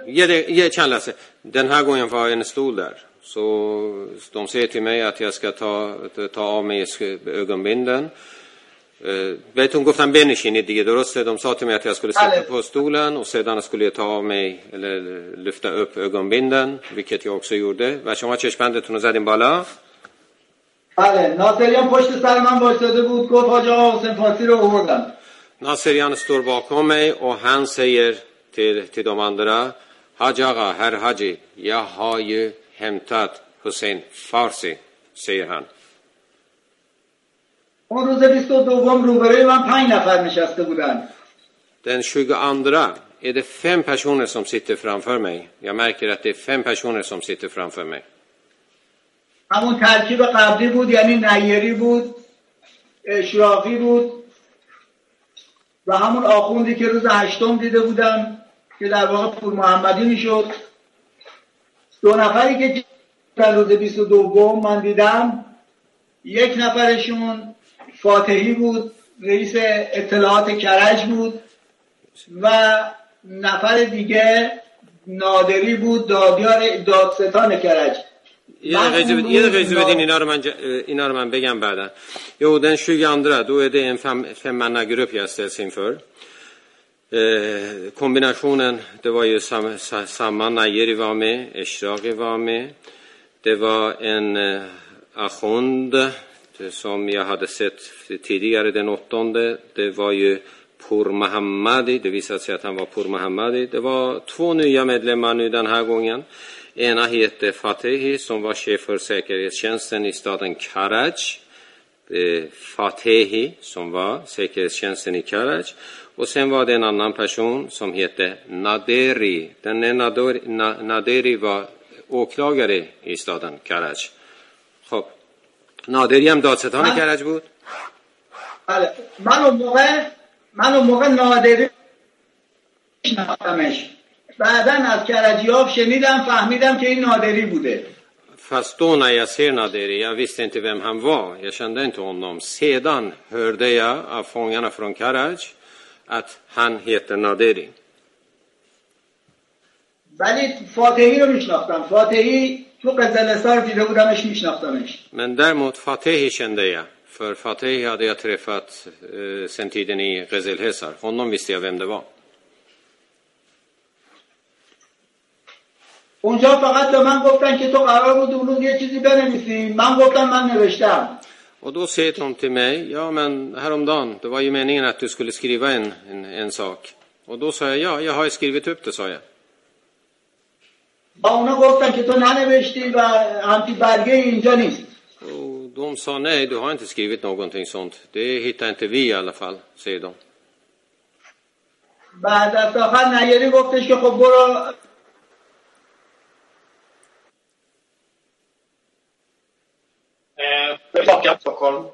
den här gången var en stol där. Så de säger till mig att jag ska ta av mig ögonbinden. بهتون گفتم بنشینید دیگه درسته de sa till mig att jag skulle sitta på stolen och sedan skulle jag ta av mig eller lyfta upp ögonbinden vilket jag också gjorde و شما چشمندتون رو زدین بالا. بله ناصریان پشت سر من وایساده بود گفت حاج آقا حسین فارسی رو آوردم. Naserian står bakom mig och han säger till de andra Haj Aga, herr Haji, jag har ju hämtat Hussein Farsi, säger han. اون روز 22 روبروی من 5 نفر نشسته بودن. Den 22 är det 5 personer som sitter framför mig. Jag märker att det är 5 personer som sitter framför mig. همون ترکیب قبلی بود یعنی نیری بود اشراقی بود و همون آخوندی که روز 8 دیده بودم که در واقع پور محمدی میشد. 2 نفری که در روز 22 من دیدم یک نفرشون فاتحی بود رئیس اطلاعات کرج بود و نفر دیگه نادری بود دادستان کرج. یه دقیقه بدین اینا رو من بگم بعدا. Jo, den 22 då är det en femmannagrupp jag ställs inför. Kombinationen, det var ju samma Najeri var med, Eshraqi var med. Det var en akhund som jag hade sett tidigare den 8. Det var ju Pur Mohammadi, det visade sig att han var Pur Mohammadi. Det var 2 nya medlemmar nu den här gången. Ena heter Fatehi som var chef för säkerhetstjänsten i staden Karaj. Fatehi som var säkerhetstjänsten i Karaj. Och sen var det en annan person som hette Naderi. Den Naderi var åklagare i staden Karaj. خب نادری هم دادستان کرج بود؟ بله من اون موقع نادری شناختمش بعداً از کرجیاب شنیدم فهمیدم که این نادری بوده. Fast då när jag ser Naderi, jag visste inte vem han var. Jag kände inte honom. Sedan hörde jag av fångarna från Karaj att han heter Naderi. ولی فاتحی رو میشناختم. فاتحی تو قزلستان دیده بودمش میشناختمش. Men däremot Fatehi kände jag. För Fatehi hade jag träffat sen tiden i Gezelhesar. Honom visste jag vem det var. اونجا فقط به من گفتن که تو قرار بود اون روز یه چیزی بنویسی. من گفتم من نوشتم. Och då säger de till mig, ja men häromdagen, det var ju meningen att du skulle skriva en sak. Och då sa jag, ja, jag har skrivit upp det, sa jag. با اونا گفتن که تو ننوشتی و همچین برگه اینجا نیست. Och de sa, nej, du har inte skrivit någonting sånt. Det hittar inte vi i alla fall, säger de. بعد از آخر نیاری گفتش که خب برو Tillbaka Stockholm.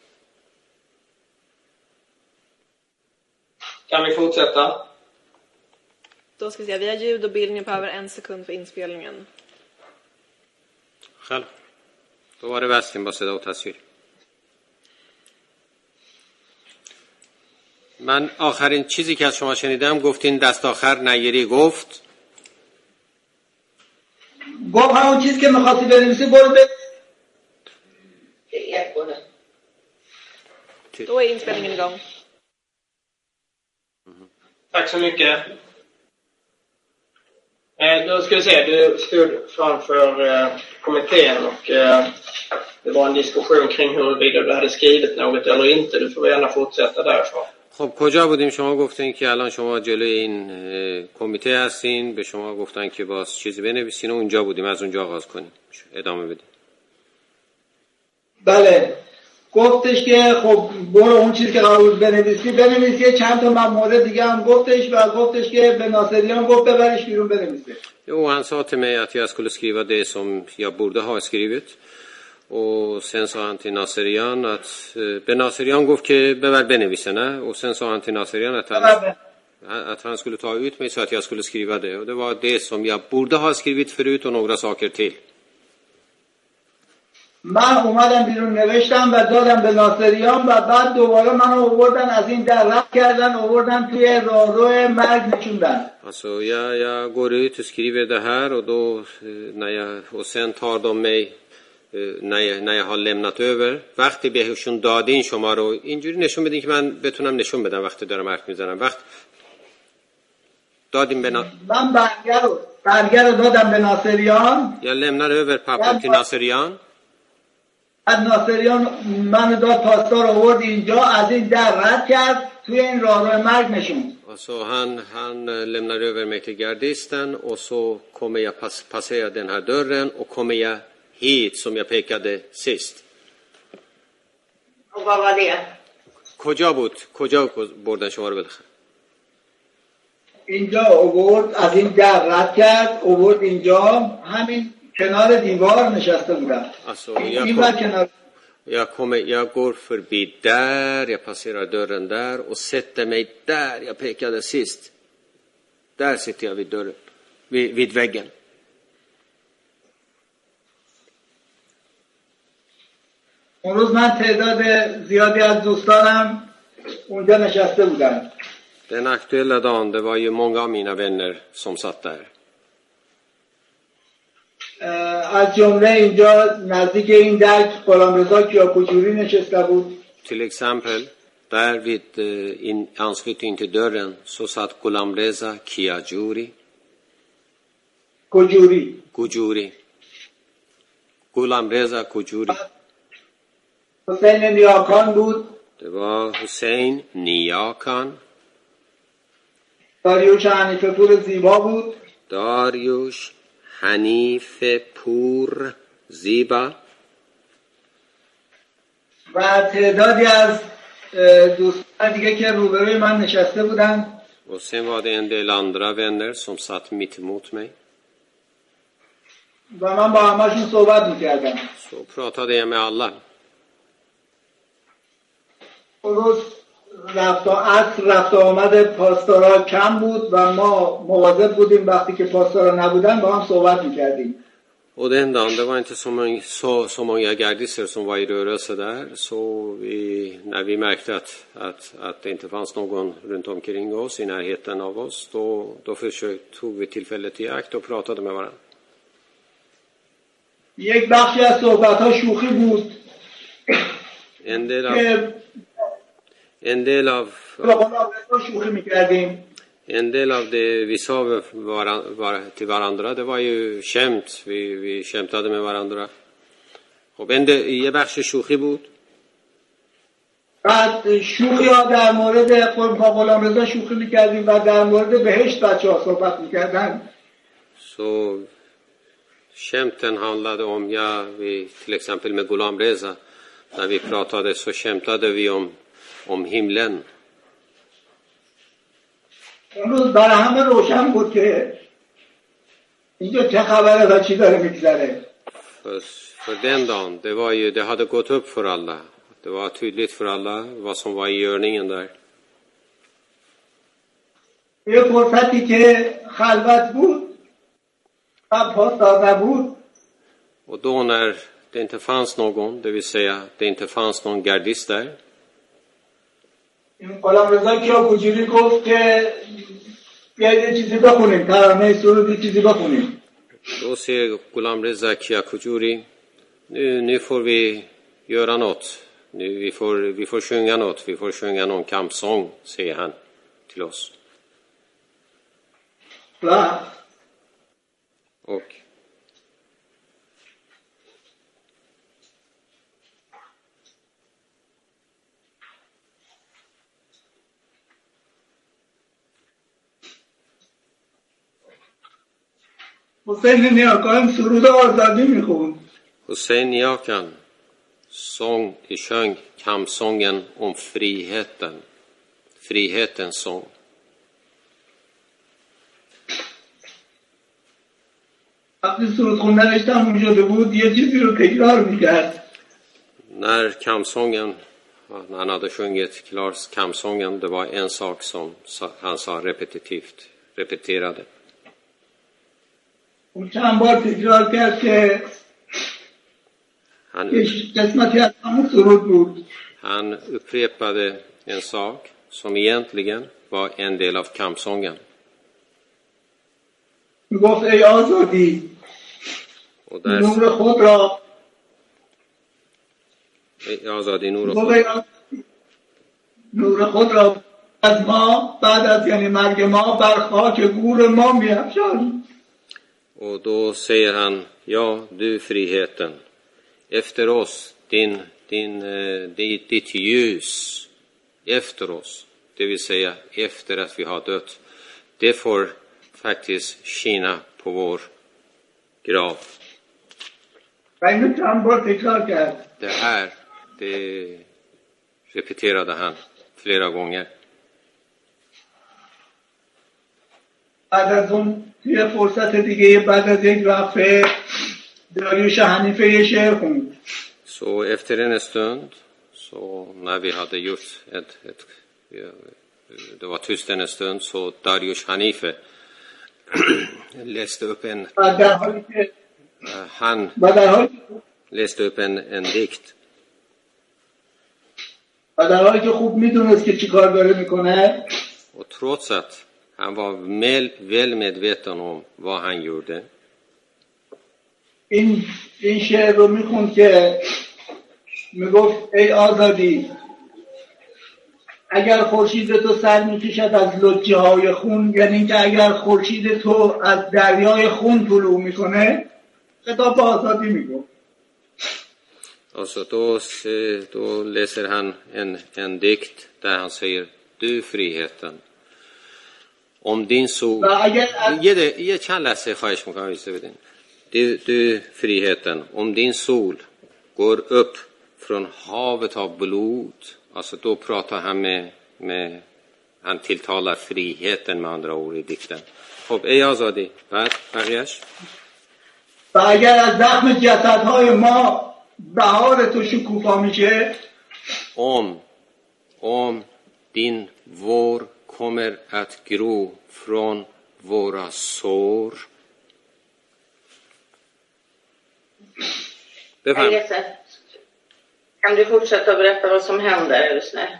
Kan vi fortsätta? Då ska vi se, vi har ljud och bild, ni behöver 1 sekund för inspelningen. خیلی. دوباره بستیم با صدا و تصویر. من آخرین چیزی که از شما شنیدم گفتین دست آخر نیری گفت. گفت همون چیز که میخواستی بنویسی برو به Då är inspelningen igång. Tack så mycket. Då ska vi se, du stod framför kommittén och det var en diskussion kring huruvida du hade skrivit något eller inte. Du får gärna fortsätta därifrån. خب کجا بودیم؟ شما گفتین که الان شما جلوی این کمیته هستین، به شما گفتن که باز چیزی بنویسین و اونجا بودیم، از اونجا آغاز کنیم، ادامه بدیم. بله گفتش که خب برو اون چیزی که قرار بود بنویسی. چند تا مورد دیگه هم گفتش و گفتش که به ناصریان گفت ببرش بیرون بنویسه. Jo, han sa till mig att jag skulle skriva det som jag borde ha skrivit. Och sen sa han till Naserian att به Naserian گفت که ببر بنویسه نه. Och sen sa han till Naserian att han skulle ta ut mig så att jag skulle skriva det. Och det var det som jag borde ha skrivit förut och några saker till. من اومدم بیرون نوشتم و دادم به ناصریان و بعد دوباره منو آوردن از این در رد کردن آوردن توی راهرو مرگ نشوندن. Alltså jag går ut och skriver det här och då och sen tar de mig när jag har lämnat över وقتی بهشون دادین شما رو اینجوری نشون بدین که من بتونم نشون بدم وقتی دارم حرف میزنم. وقت دادیم به من برگر رو دادم به ناصریان. Jag lämnar över pappret till Naserian. از ناصریان من داد پاسدار آورد اینجا از این در رد کرد توی این راهرو مرگ نشوند. Alltså han lämnar över mig till gardisten och så kommer jag passera den här dörren och kommer jag hit som jag pekade sist. Och vad var det? کجا بردن شما رو بالاخره؟ اینجا آورد از این در رد کرد آورد اینجا همین کنار دیوار نشسته بودم. Alltså jag går förbi där, jag passerar dörren där och sätter mig där jag pekade sist. Där sitter jag vid dörren, vid väggen. اون روز من تعداد زیادی از دوستانم اونجا نشسته بودن. Den aktuella dagen, det var ju många av mina vänner som satt där. از جمله اینجا نزدیک این درک غلامرضا کیاکوجوری نشسته بود. Till exempel där vid anslutning till dörren så satt Ghulamreza Kiyajuri. Kujuri. Ghulamreza Kujuri. حسین نیاکان بود. Det var Hussein Niakan. داریوش حنیفه پور زیبا بود. داریوش حنیفه پور زیبا. و تعدادی از دوستان دیگه که روبروی من نشسته بودن. Och sen var det en del andra vänner som satt mitt emot mig. و من با همه‌شون صحبت می‌کردم. Så pratade jag med alla. روز رفت آمد پاسدارا کم بود و ما مواظب بودیم وقتی که پاسدارا نبودن با هم صحبت می‌کردیم. Och den dagen, det var inte så många gardister som var i rörelse där. Så när vi märkte att det inte fanns någon runt omkring oss, i närheten av oss, då tog vi tillfället i akt och pratade med varandra. یک بخشی از صحبت‌ها شوخی بود. En del av det vi sa till varandra, det var ju skämt. Vi skämtade med varandra. خب یه بخش شوخی بود. بعد شوخی ها در مورد با غلامرضا شوخی میکردیم و در مورد بهشت بچه ها صحبت میکردن. Så skämten handlade om, ja, vi, till exempel med Ghulam Reza, när vi pratade så skämtade vi om himlen. امروز برای همه روشن بود که اینجا چه خبره و چی داره میگذره. För den dagen, det hade gått upp för alla. Det var tydligt för alla vad som var i görningen där. یه فرصتی که خلوت بود و پاس بود. Och då när det inte fanns någon, det vill säga det inte fanns någon gardist där. این غلامرضا کیاکوجیری گفت که بیاید یه چیزی بخونیم، ترانه سرودی چیزی بخونیم. Då säger Ghulam Reza Kiyakujuri, nu får vi göra något. Vi får sjunga något. Vi får sjunga någon kampsång, säger han till oss. Och حسین نیاکان سرود آزادی میخوند. Hussein Niakan sjöng kampsången om friheten. Frihetens sång. وقتی سرود خوندنش تموم شده بود یه چیزی رو تکرار میکرد. När han hade sjungit klart kampsången, det var en sak som han sa repeterade. اون چند بار تکرار کرد که قسمتی از همون سرود بود. Han upprepade en sak som egentligen var en del av kampsången. میگفت ای آزادی نور خود را نور خود را از ما بعد از یعنی مرگ ما بر خاک گور ما می‌افشان. Och då säger han, ja, du friheten, efter oss, ditt ljus, efter oss, det vill säga efter att vi har dött, det får faktiskt skina på vår grav. Det här, det repeterade han flera gånger. بعد از اون یه فرصت دیگه بعد از یک وقفه داریوش حنیفه یه شعر خوند. Så efter en stund, så när vi hade gjort det var tyst en stund, så Dariush Hanife läste upp han läste upp en dikt. Och trots att han var väl medveten om vad han gjorde. این شعر رو میخوند که میگفت ای آزادی اگر خورشید تو سر میکشد از لجه های خون، یعنی اینکه اگر خورشید تو از دریای خون طلوع میکنه خطاب به آزادی میگفت. Alltså då läser han en dikt där han säger du friheten. Om din sol یه چند لحظه خواهش میکنم ایسته بدین. Du friheten, om din sol går upp från havet av blod, alltså då pratar han med han tilltalar friheten med andra ord i dikten. خب ای آزادی بعد بقیهش و اگر از زخم جسدهای ما بهار تو شکوفا میشه، om din vår kommer att gro från våra sår. Kan du fortsätta berätta vad som händer just nu?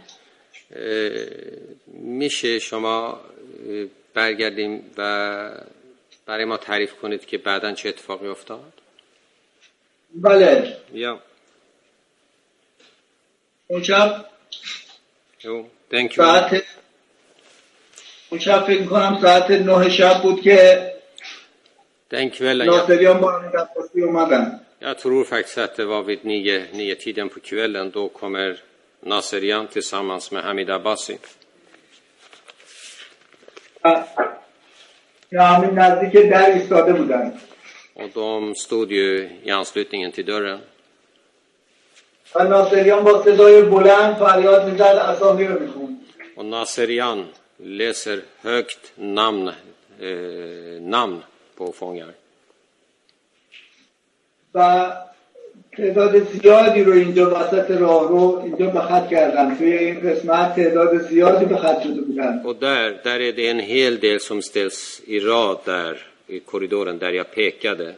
میشه شما برگردیم و برای ما تعریف کنید که بعداً چه اتفاقی افتاد؟ بله. یا اون شب فکر کنم ساعت 9 شب بود که ناصریان با عباسی اومدن. Jag tror faktiskt att det var vid 9 tiden på kvällen. Då kommer Naserian tillsammans med Hamid Abbasi. همین نزدیک در ایستاده بودن. Och de stod ju i anslutningen till dörren. و ناصریان با صدای بلند فریاد میزد اسامی رو میخوند. Och Naserian läser högt namn på fångar. و تعداد زیادی رو اینجا وسط راهرو اینجا به خط کردن. توی این قسمت تعداد زیادی به خط شده بودن. Och där är det en hel del som ställs i rad där i korridoren där jag pekade.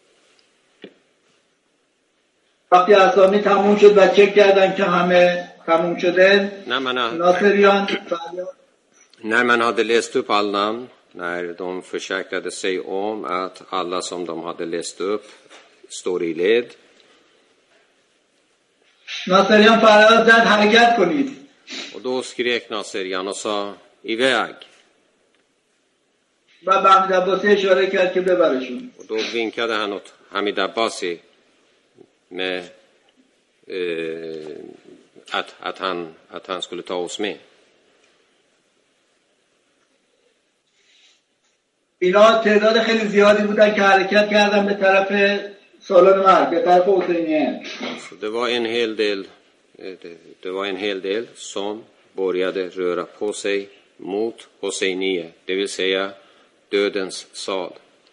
وقتی اسامی تموم شد و چک کردن که همه تموم شده ناصریان när man hade läst upp all namn, när de försäkrade sig om att alla som de hade läst upp står i led. ناصریان فریاد زد حرکت کنید. Och då skrek Naserian och sa iväg. و به حمید عباسی اشاره کرد که ببرشون. Och då vinkade han åt Hamid Abbasi med att han skulle ta oss med. اینا تعداد خیلی زیادی بودن که حرکت کردن به طرف سالن مرگ، به طرف حسینیه. Så det var en hel del som började röra på sig mot Hosseiniye, det vill säga dödens sal.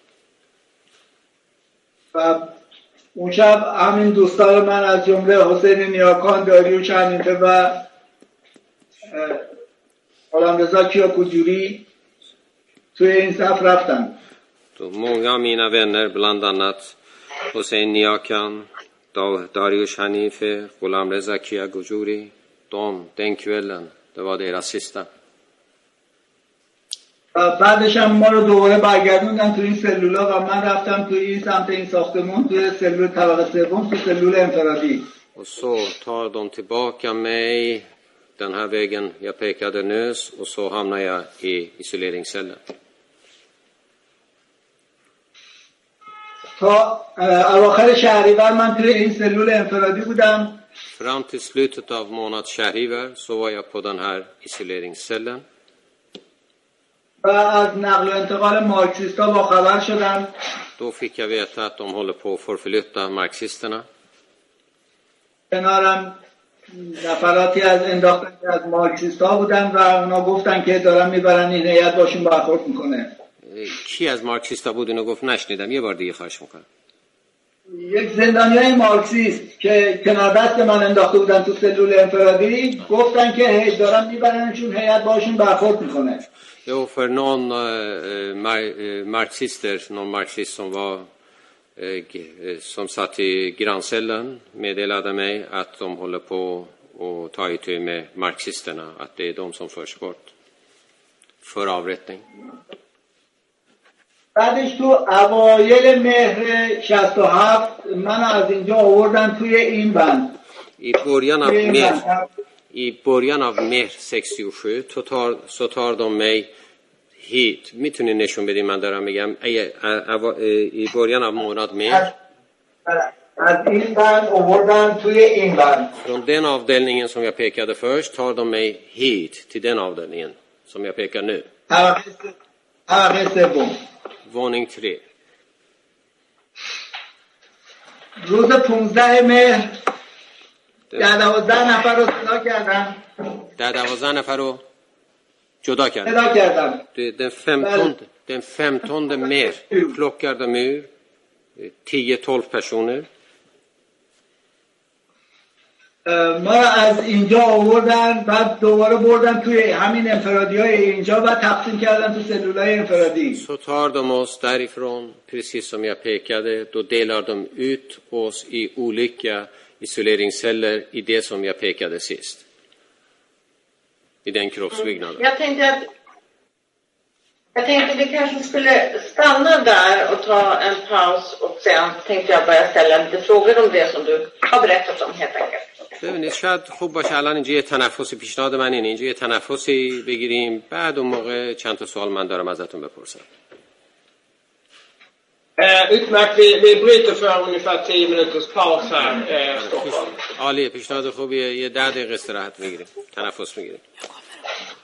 و اون شب همین دوستان من از جمله حسین نیاکان، داریوش حنیفه و غلامرضا کیاکوجوری توی این صف رفتن. Då många av mina vänner, bland annat Hossein Niakan, Dariush Hanife, Ghulamreza Kiagujuri, den kvällen, det var deras sista. بعدش هم ما رو دوباره برگردوندن تو این سلولا و من رفتم تو این سمت این ساختمون، توی سلول طبقه سوم، تو سلول انفرادی. Och så tar de tillbaka mig den här vägen jag pekade nyss, och så hamnar jag i isoleringscellen. تا اواخر شهریور من توی این سلول انفرادی بودم. Fram till slutet av månad Shahrivar så var jag på den här isoleringscellen. و از نقل و انتقال مارکسیستا با خبر شدم. Då fick jag veta att de håller på att förflytta marxisterna. کنارم نفراتی از انداختن که از مارکسیستا بودن و اونا گفتن که دارن میبرن این هیئت باشون برخورد میکنه. کی از مارکسیستا بود اینو گفت؟ نشنیدم، یه بار دیگه خواهش میکنم. یک زندانیای مارکسیست که کنار دست من انداخته بودن تو سلول انفرادی گفتن که دارن میبرنشون هیئت باشون برخورد میکنه. Jo, för någon marxist som satt i granncellen meddelade mig att de håller på att ta itu med marxisterna, att det är de som förs bort för avrättning. بعدش تو اوایل مهر 67 من از اینجا آوردن توی این بند. I början av mer 67 så tar de mig hit. میتونی نشون بدی من دارم میگم i början av månad mer. از این بند آوردن توی این بند. Från den avdelningen som jag pekade först tar de mig hit till den avdelningen som jag pekar nu. طبقه سوم. Våning 3. روز 15 مهر 12 نفر رو صدا کردن. 12 نفر رو جدا کردن. Den 15 mer plockar de ur 10-12 personer. ما از اینجا آوردن، بعد دوباره بردن توی همین انفرادی‌های اینجا و تقسیم کردن تو سلولای انفرادی. Så tar de oss därifrån, precis som jag pekade, då delar de ut oss i olika isoleringsceller i det som jag pekade sist. I den kroppsbyggnaden. Jag tänkte vi kanske skulle stanna där och ta en paus, och sen tänkte jag börja ställa lite frågor om det som du har berättat om helt enkelt. ببینید شاید خوب باشه الان اینجا یه تنفسی، پیشنهاد من اینه اینجا یه تنفسی بگیریم، بعد اون موقع چند تا سوال من دارم ازتون بپرسم. Utmärkt, vi bryter för ungefär 10 minuters paus här, Stockholm. عالیه، پیشنهاد خوبیه. یه 10 دقیقه استراحت میگیریم، تنفس میگیریم.